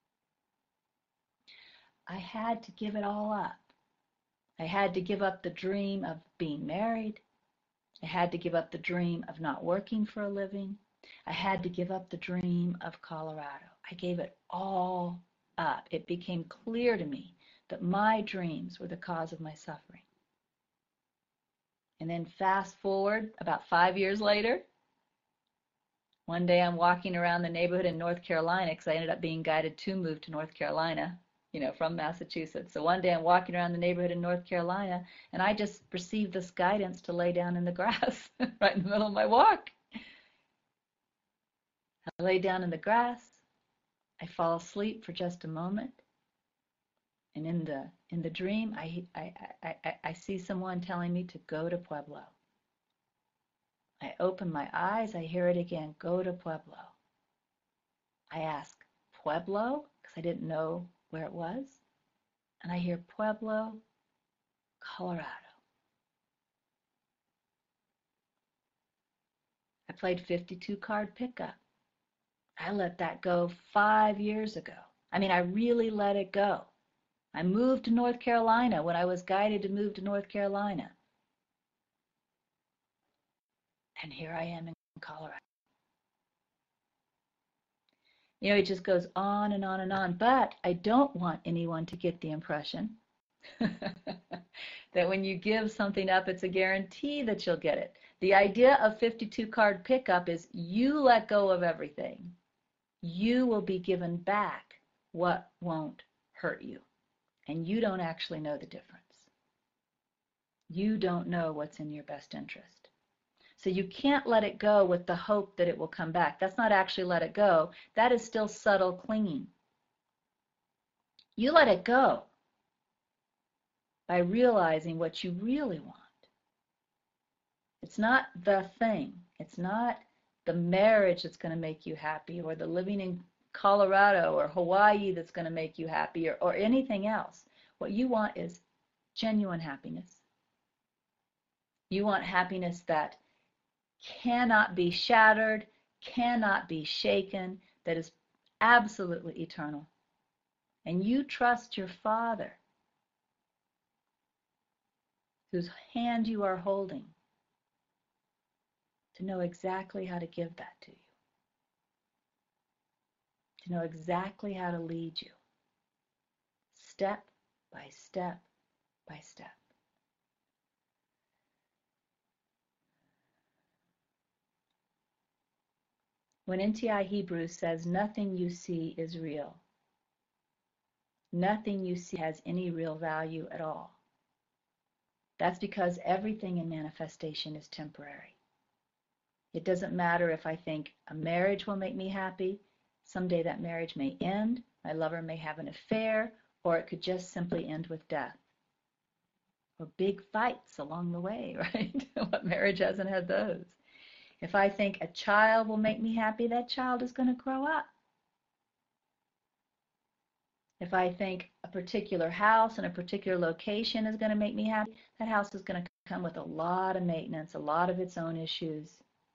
I had to give it all up. I had to give up the dream of being married. I had to give up the dream of not working for a living. I had to give up the dream of Colorado. I gave it all up. It became clear to me that my dreams were the cause of my suffering. And then fast forward about five years later, one day I'm walking around the neighborhood in North Carolina, because I ended up being guided to move to North Carolina, you know, from Massachusetts. So one day I'm walking around the neighborhood in North Carolina, and I just received this guidance to lay down in the grass right in the middle of my walk. I lay down in the grass. I fall asleep for just a moment. And in the in the dream, I, I, I, I, I see someone telling me to go to Pueblo. I open my eyes. I hear it again, go to Pueblo. I ask, Pueblo? Because I didn't know where it was. And I hear Pueblo, Colorado. I played fifty-two card pickup. I let that go five years ago. I mean, I really let it go. I moved to North Carolina when I was guided to move to North Carolina. And here I am in Colorado. You know, it just goes on and on and on. But I don't want anyone to get the impression that when you give something up, it's a guarantee that you'll get it. The idea of fifty-two card pickup is you let go of everything. You will be given back what won't hurt you. And you don't actually know the difference. You don't know what's in your best interest. So you can't let it go with the hope that it will come back. That's not actually let it go. That is still subtle clinging. You let it go by realizing what you really want. It's not the thing. It's not the marriage that's going to make you happy, or the living in Colorado or Hawaii that's going to make you happy, or, or anything else. What you want is genuine happiness. You want happiness that cannot be shattered, cannot be shaken, that is absolutely eternal. And you trust your Father, whose hand you are holding, to know exactly how to give that to you, to know exactly how to lead you, step by step by step. When N T I Hebrews says nothing you see is real, nothing you see has any real value at all, that's because everything in manifestation is temporary. It doesn't matter if I think a marriage will make me happy. Someday that marriage may end, my lover may have an affair, or it could just simply end with death. Or big fights along the way, right? What marriage hasn't had those? If I think a child will make me happy, that child is going to grow up. If I think a particular house and a particular location is going to make me happy, that house is going to come with a lot of maintenance, a lot of its own issues.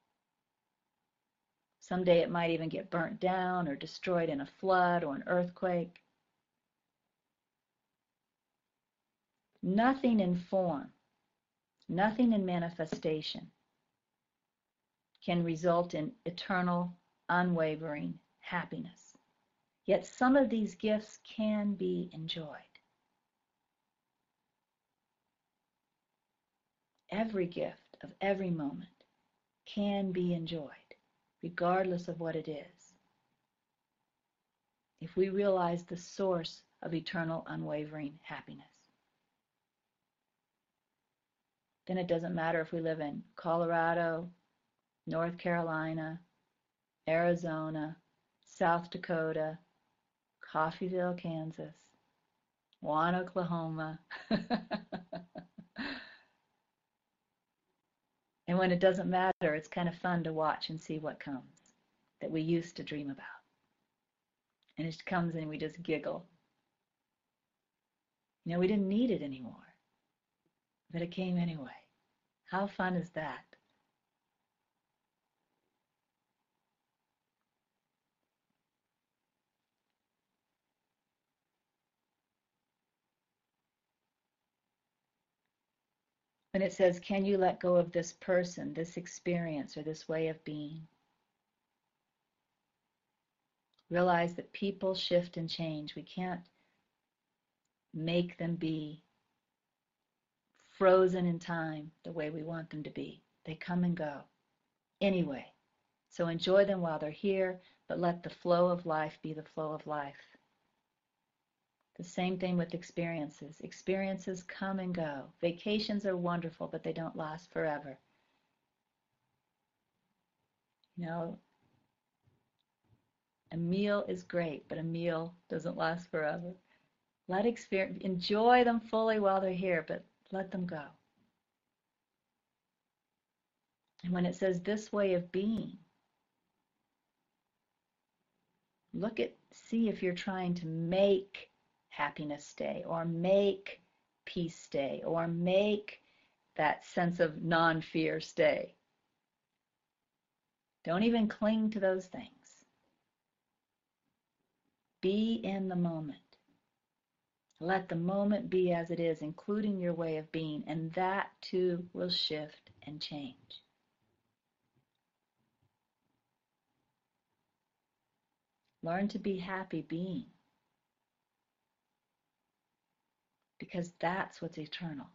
Someday it might even get burnt down or destroyed in a flood or an earthquake. Nothing in form, nothing in manifestation can result in eternal, unwavering happiness. Yet some of these gifts can be enjoyed. Every gift of every moment can be enjoyed, regardless of what it is, if we realize the source of eternal, unwavering happiness. Then it doesn't matter if we live in Colorado, North Carolina, Arizona, South Dakota, Coffeyville, Kansas, Juan, Oklahoma. And when it doesn't matter, it's kind of fun to watch and see what comes that we used to dream about. And it comes and we just giggle. You know, we didn't need it anymore, but it came anyway. How fun is that? When it says, can you let go of this person, this experience, or this way of being? Realize that people shift and change. We can't make them be frozen in time the way we want them to be. They come and go anyway. So enjoy them while they're here, but let the flow of life be the flow of life. The same thing with experiences. Experiences come and go. Vacations are wonderful, but they don't last forever. You know, a meal is great, but a meal doesn't last forever. Let experience, enjoy them fully while they're here, but let them go. And when it says this way of being, look at, see if you're trying to make happiness stay, or make peace stay, or make that sense of non-fear stay. Don't even cling to those things. Be in the moment. Let the moment be as it is, including your way of being, and that too will shift and change. Learn to be happy being, because that's what's eternal.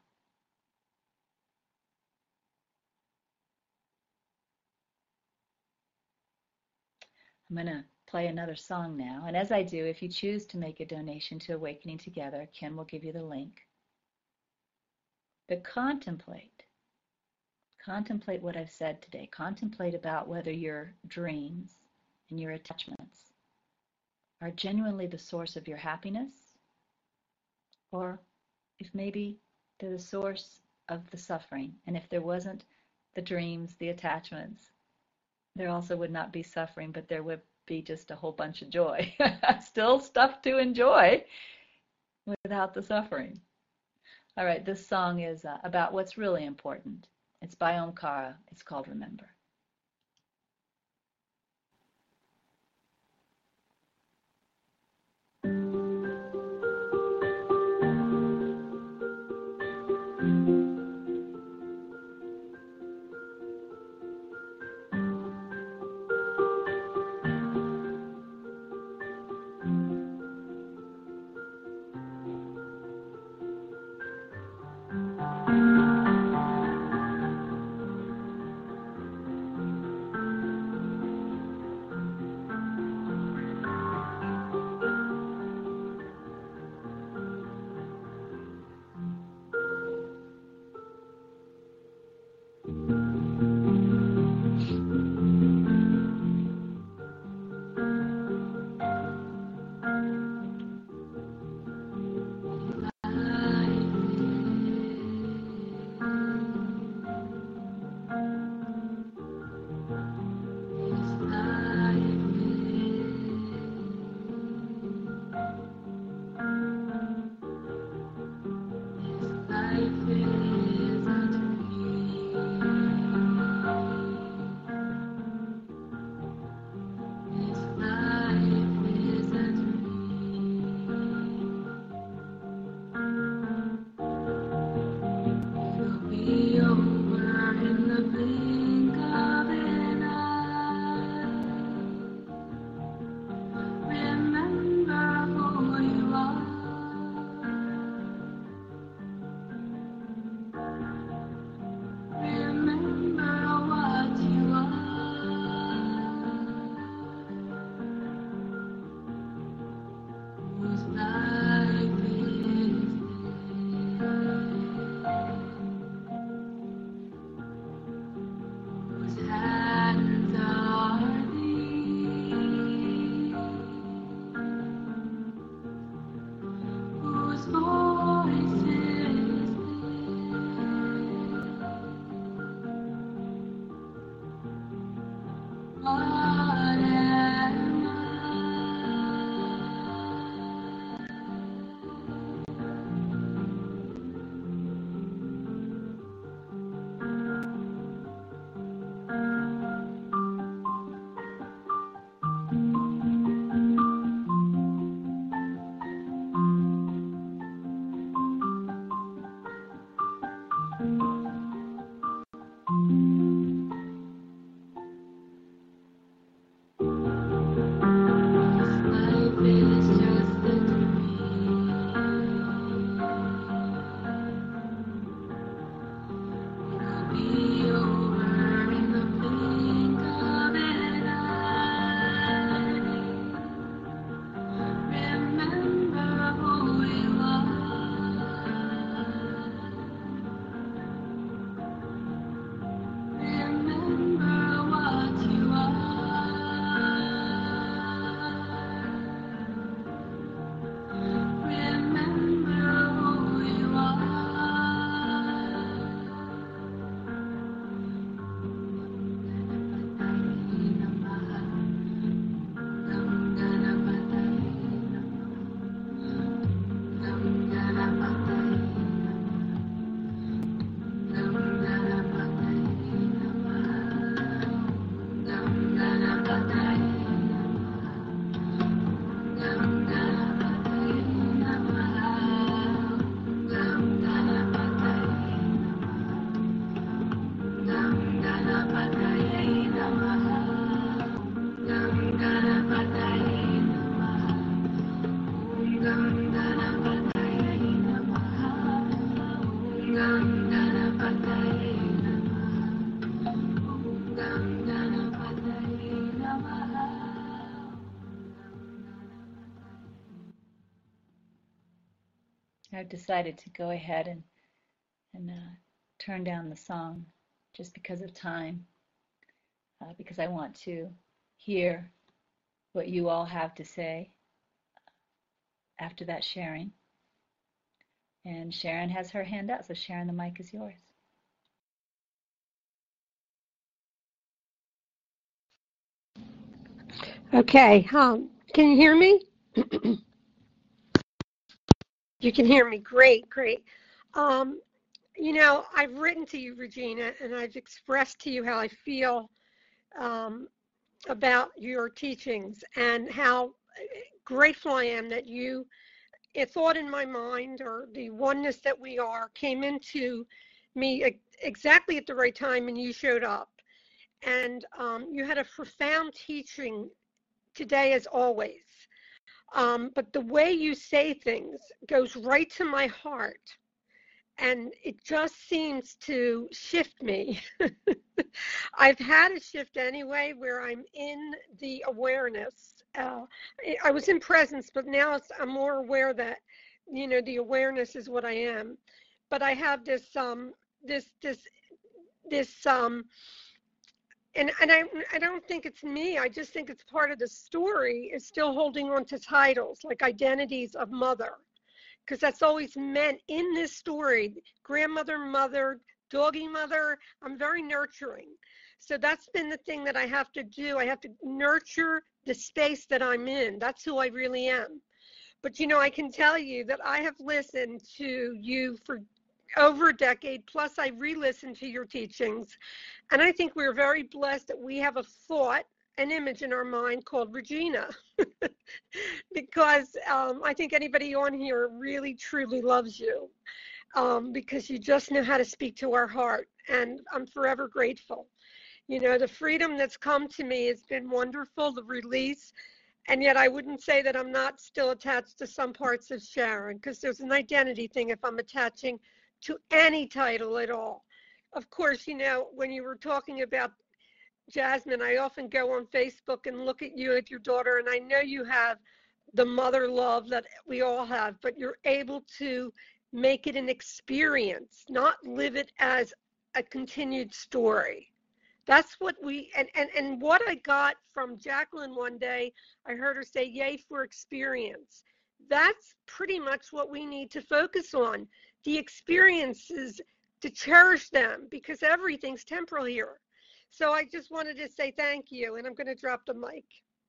I'm going to play another song now, and as I do, if you choose to make a donation to Awakening Together, Ken will give you the link. But contemplate. Contemplate what I've said today. Contemplate about whether your dreams and your attachments are genuinely the source of your happiness, or if maybe they're the source of the suffering. And if there wasn't the dreams, the attachments, there also would not be suffering, but there would be just a whole bunch of joy. Still stuff to enjoy without the suffering. All right, this song is uh, about what's really important. It's by Omkara. It's called Remember. I've decided to go ahead and and uh, turn down the song just because of time, uh, because I want to hear what you all have to say after that sharing. And Sharon has her hand up, so Sharon, the mic is yours. Okay, um, can you hear me? You can hear me. Great, great. Um, you know, I've written to you, Regina, and I've expressed to you how I feel um, about your teachings and how grateful I am that you, a thought in my mind or the oneness that we are came into me exactly at the right time and you showed up. And um, you had a profound teaching today as always. Um, but the way you say things goes right to my heart. And it just seems to shift me. I've had a shift anyway where I'm in the awareness. Uh, I was in presence, but now it's, I'm more aware that, you know, the awareness is what I am. But I have this, um, this, this, this, um, and and I I don't think it's me. I just think it's part of the story is still holding on to titles like identities of mother, because that's always meant in this story. Grandmother, mother, doggy mother. I'm very nurturing, so that's been the thing that I have to do. I have to nurture the space that I'm in. That's who I really am. But you know, I can tell you that I have listened to you for over a decade, plus I re-listened to your teachings. And I think we're very blessed that we have a thought, an image in our mind called Regina. Because um, I think anybody on here really, truly loves you. Um, because you just know how to speak to our heart. And I'm forever grateful. You know, the freedom that's come to me has been wonderful, the release. And yet I wouldn't say that I'm not still attached to some parts of Sharon, because there's an identity thing if I'm attaching to any title at all. Of course, you know, when you were talking about Jasmine, I often go on Facebook and look at you at your daughter, and I know you have the mother love that we all have, but you're able to make it an experience, not live it as a continued story. That's what we, and, and, and what I got from Jacqueline one day, I heard her say, yay for experience. That's pretty much what we need to focus on. The experiences, to cherish them, because everything's temporal here. So I just wanted to say thank you, and I'm going to drop the mic.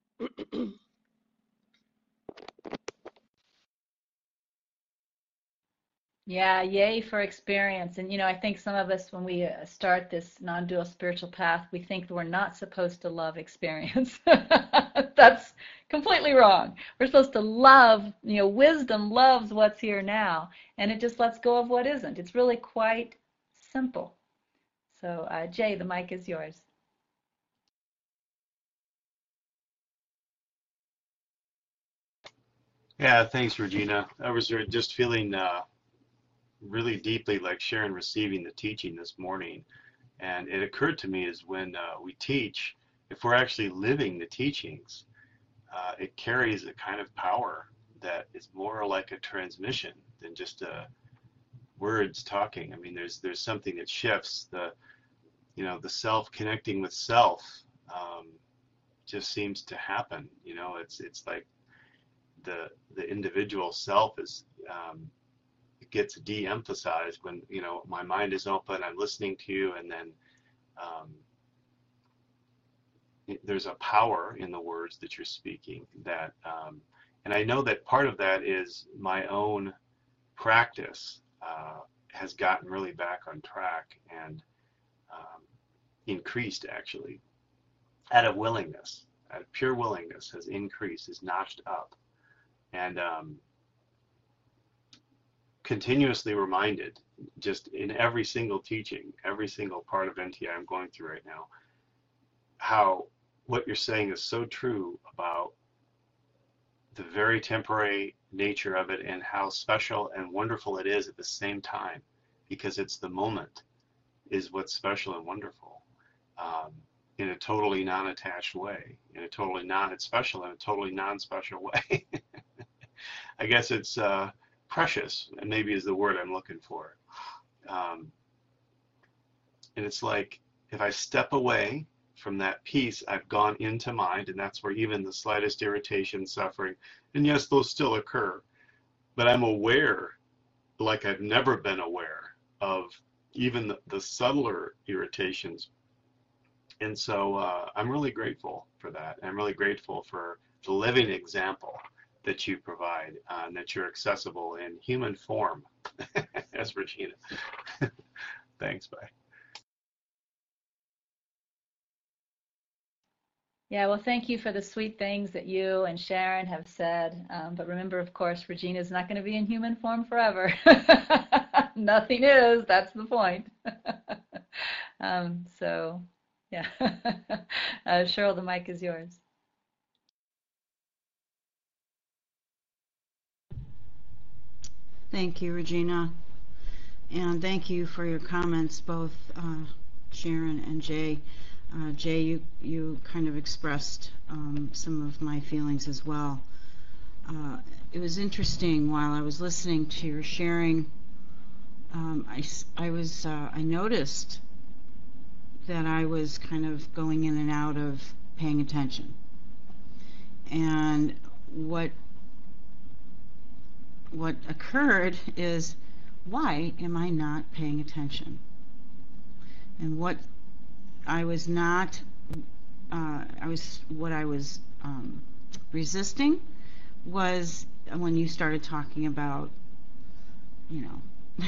Yeah, yay for experience. And, you know, I think some of us, when we uh, start this non-dual spiritual path, we think that we're not supposed to love experience. That's completely wrong. We're supposed to love, you know, wisdom loves what's here now, and it just lets go of what isn't. It's really quite simple. So, uh, Jay, the mic is yours. Yeah, thanks, Regina. I was uh, just feeling uh, really deeply like Sharon receiving the teaching this morning. And it occurred to me is when uh, we teach, if we're actually living the teachings, uh, it carries a kind of power that is more like a transmission than just a words talking. I mean, there's there's something that shifts the, you know, the self connecting with self um, just seems to happen. You know, it's it's like the the individual self is um, it gets de-emphasized when, you know, my mind is open, I'm listening to you, and then um, it, there's a power in the words that you're speaking that um, and I know that part of that is my own practice uh, has gotten really back on track and um, increased actually out of willingness, out of pure willingness has increased, is notched up. And um, continuously reminded, just in every single teaching, every single part of N T I I'm going through right now, how what you're saying is so true about the very temporary nature of it and how special and wonderful it is at the same time, because it's the moment is what's special and wonderful um, in a totally non-attached way, in a totally non, it's special in a totally non-special way. I guess it's uh, precious, and maybe is the word I'm looking for. um, and it's like if I step away from that peace, I've gone into mind, and that's where even the slightest irritation, suffering, and yes, those still occur, but I'm aware like I've never been aware of even the, the subtler irritations. And so uh, I'm really grateful for that. I'm really grateful for the living example that you provide, uh, and that you're accessible in human form, as Regina. Thanks, bye. Yeah, well, thank you for the sweet things that you and Sharon have said. Um, but remember, of course, Regina's not going to be in human form forever. Nothing is. That's the point. um, so, yeah. uh, Cheryl, the mic is yours. Thank you, Regina. And thank you for your comments, both uh, Sharon and Jay. Uh, Jay, you, you kind of expressed um, some of my feelings as well. Uh, it was interesting while I was listening to your sharing. Um, I, I was uh, I noticed that I was kind of going in and out of paying attention. And what what occurred is, why am I not paying attention? And what I was not, uh, I was, what I was um, resisting was when you started talking about, you know,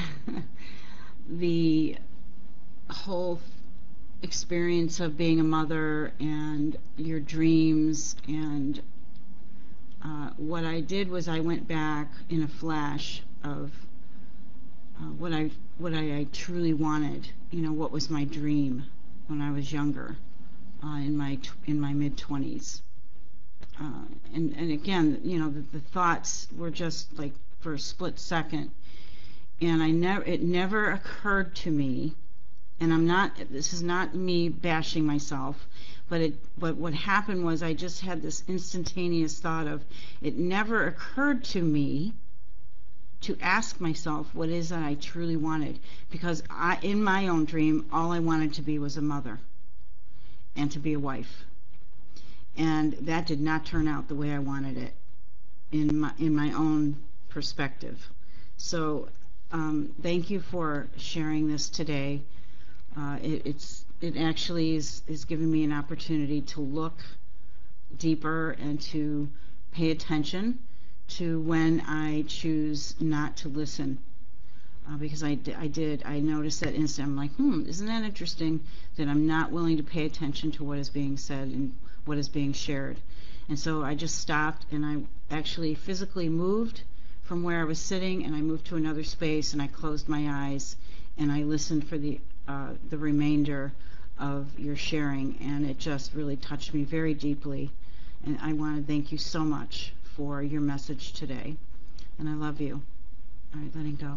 the whole experience of being a mother and your dreams. And uh, what I did was I went back in a flash of uh, what I what I, I truly wanted. You know, what was my dream when I was younger, uh, in my in my mid twenties. Uh, and and again, you know, the, the thoughts were just like for a split second, and I never it never occurred to me. And I'm not, this is not me bashing myself, but it, but what happened was I just had this instantaneous thought of, it never occurred to me to ask myself what is that I truly wanted. Because I, in my own dream, all I wanted to be was a mother and to be a wife. And that did not turn out the way I wanted it in my, in my own perspective. So um, thank you for sharing this today. Uh, it, it's it actually is, is giving me an opportunity to look deeper and to pay attention to when I choose not to listen. Uh, because I, I did, I noticed that instant. I'm like, hmm, isn't that interesting that I'm not willing to pay attention to what is being said and what is being shared. And so I just stopped and I actually physically moved from where I was sitting, and I moved to another space, and I closed my eyes and I listened for the Uh, the remainder of your sharing, and it just really touched me very deeply. And I want to thank you so much for your message today. And I love you. All right, letting go.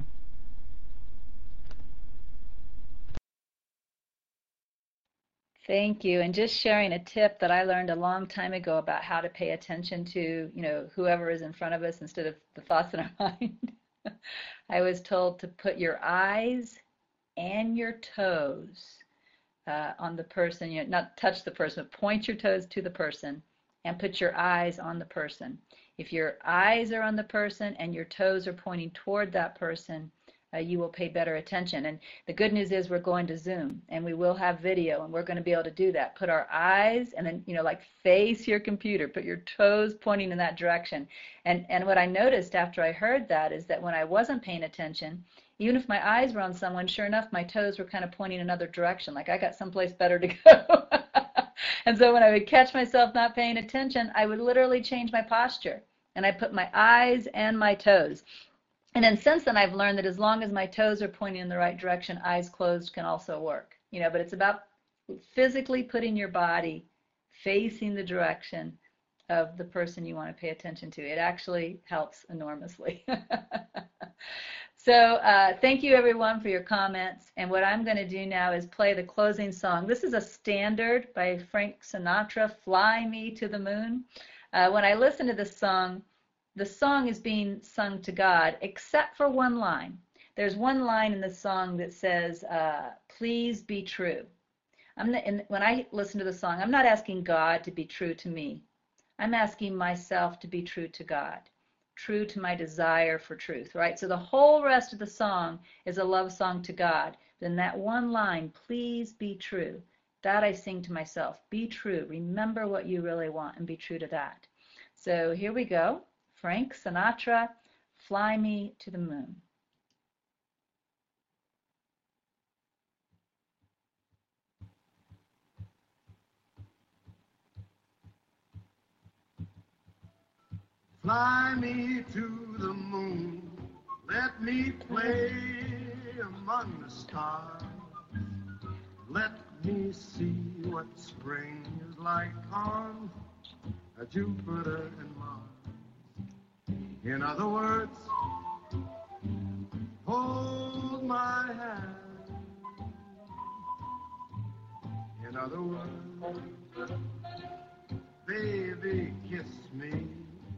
Thank you. And just sharing a tip that I learned a long time ago about how to pay attention to, you know, whoever is in front of us instead of the thoughts in our mind. I was told to put your eyes and your toes uh, on the person, you know, not touch the person, but point your toes to the person and put your eyes on the person. If your eyes are on the person and your toes are pointing toward that person, uh, you will pay better attention. And the good news is we're going to Zoom, and we will have video, and we're going to be able to do that. Put our eyes and then, you know, like face your computer, put your toes pointing in that direction. And, and what I noticed after I heard that is that when I wasn't paying attention, even if my eyes were on someone, sure enough, my toes were kind of pointing another direction, like I got someplace better to go. And so when I would catch myself not paying attention, I would literally change my posture, and I put my eyes and my toes. And then since then, I've learned that as long as my toes are pointing in the right direction, eyes closed can also work. You know, but it's about physically putting your body facing the direction of the person you want to pay attention to. It actually helps enormously. So uh, thank you, everyone, for your comments. And what I'm going to do now is play the closing song. This is a standard by Frank Sinatra, Fly Me to the Moon. Uh, when I listen to this song, the song is being sung to God, except for one line. there's one line in the song that says, uh, please be true. I'm not, and when I listen to the song, I'm not asking God to be true to me. I'm asking myself to be true to God, true to my desire for truth, right? So the whole rest of the song is a love song to God. Then that one line, please be true, that I sing to myself. Be true. Remember what you really want and be true to that. So here we go. Frank Sinatra, Fly Me to the Moon. Fly me to the moon, let me play among the stars. Let me see what spring is like on Jupiter and Mars. In other words, hold my hand. In other words, baby, kiss me.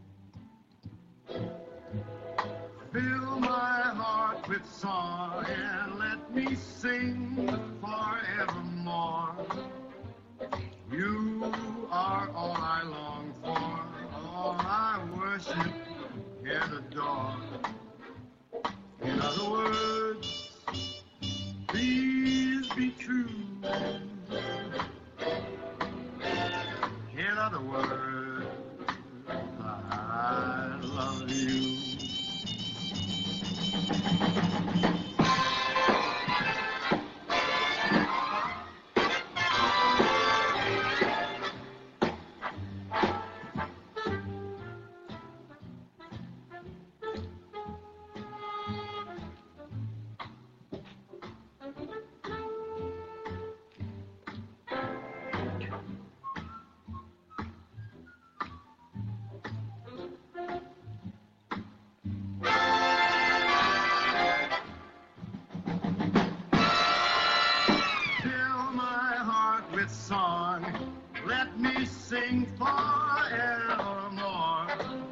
Fill my heart with song and let me sing forevermore. You are all I long for, all I worship and adore. In other words, please be true. In other words, I love you. Song, let me sing forevermore.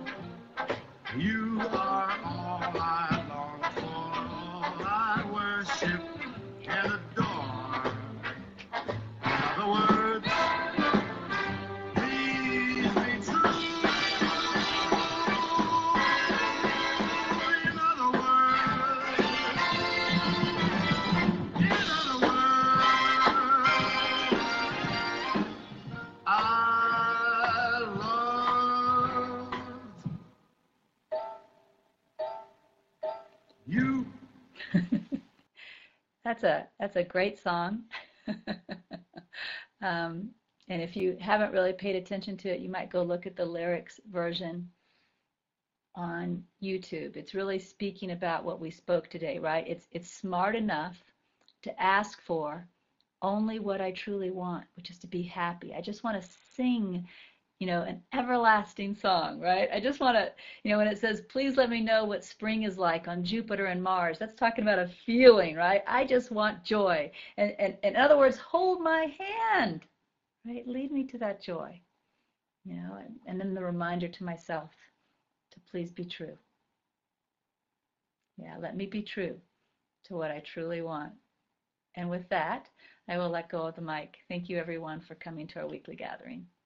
You are all I long for, all I worship and adore. In other words, please be true. In other words, in other words, I love you. That's a that's a great song. um, and if you haven't really paid attention to it, you might go look at the lyrics version on YouTube. It's really speaking about what we spoke today, right? It's it's smart enough to ask for only what I truly want, which is to be happy. I just want to sing, you know, an everlasting song, right? I just want to, you know, when it says, please let me know what spring is like on Jupiter and Mars, that's talking about a feeling, right? I just want joy. And, and, and in other words, hold my hand, right? Lead me to that joy, you know, and, and then the reminder to myself to please be true. Yeah, let me be true to what I truly want. And with that, I will let go of the mic. Thank you, everyone, for coming to our weekly gathering.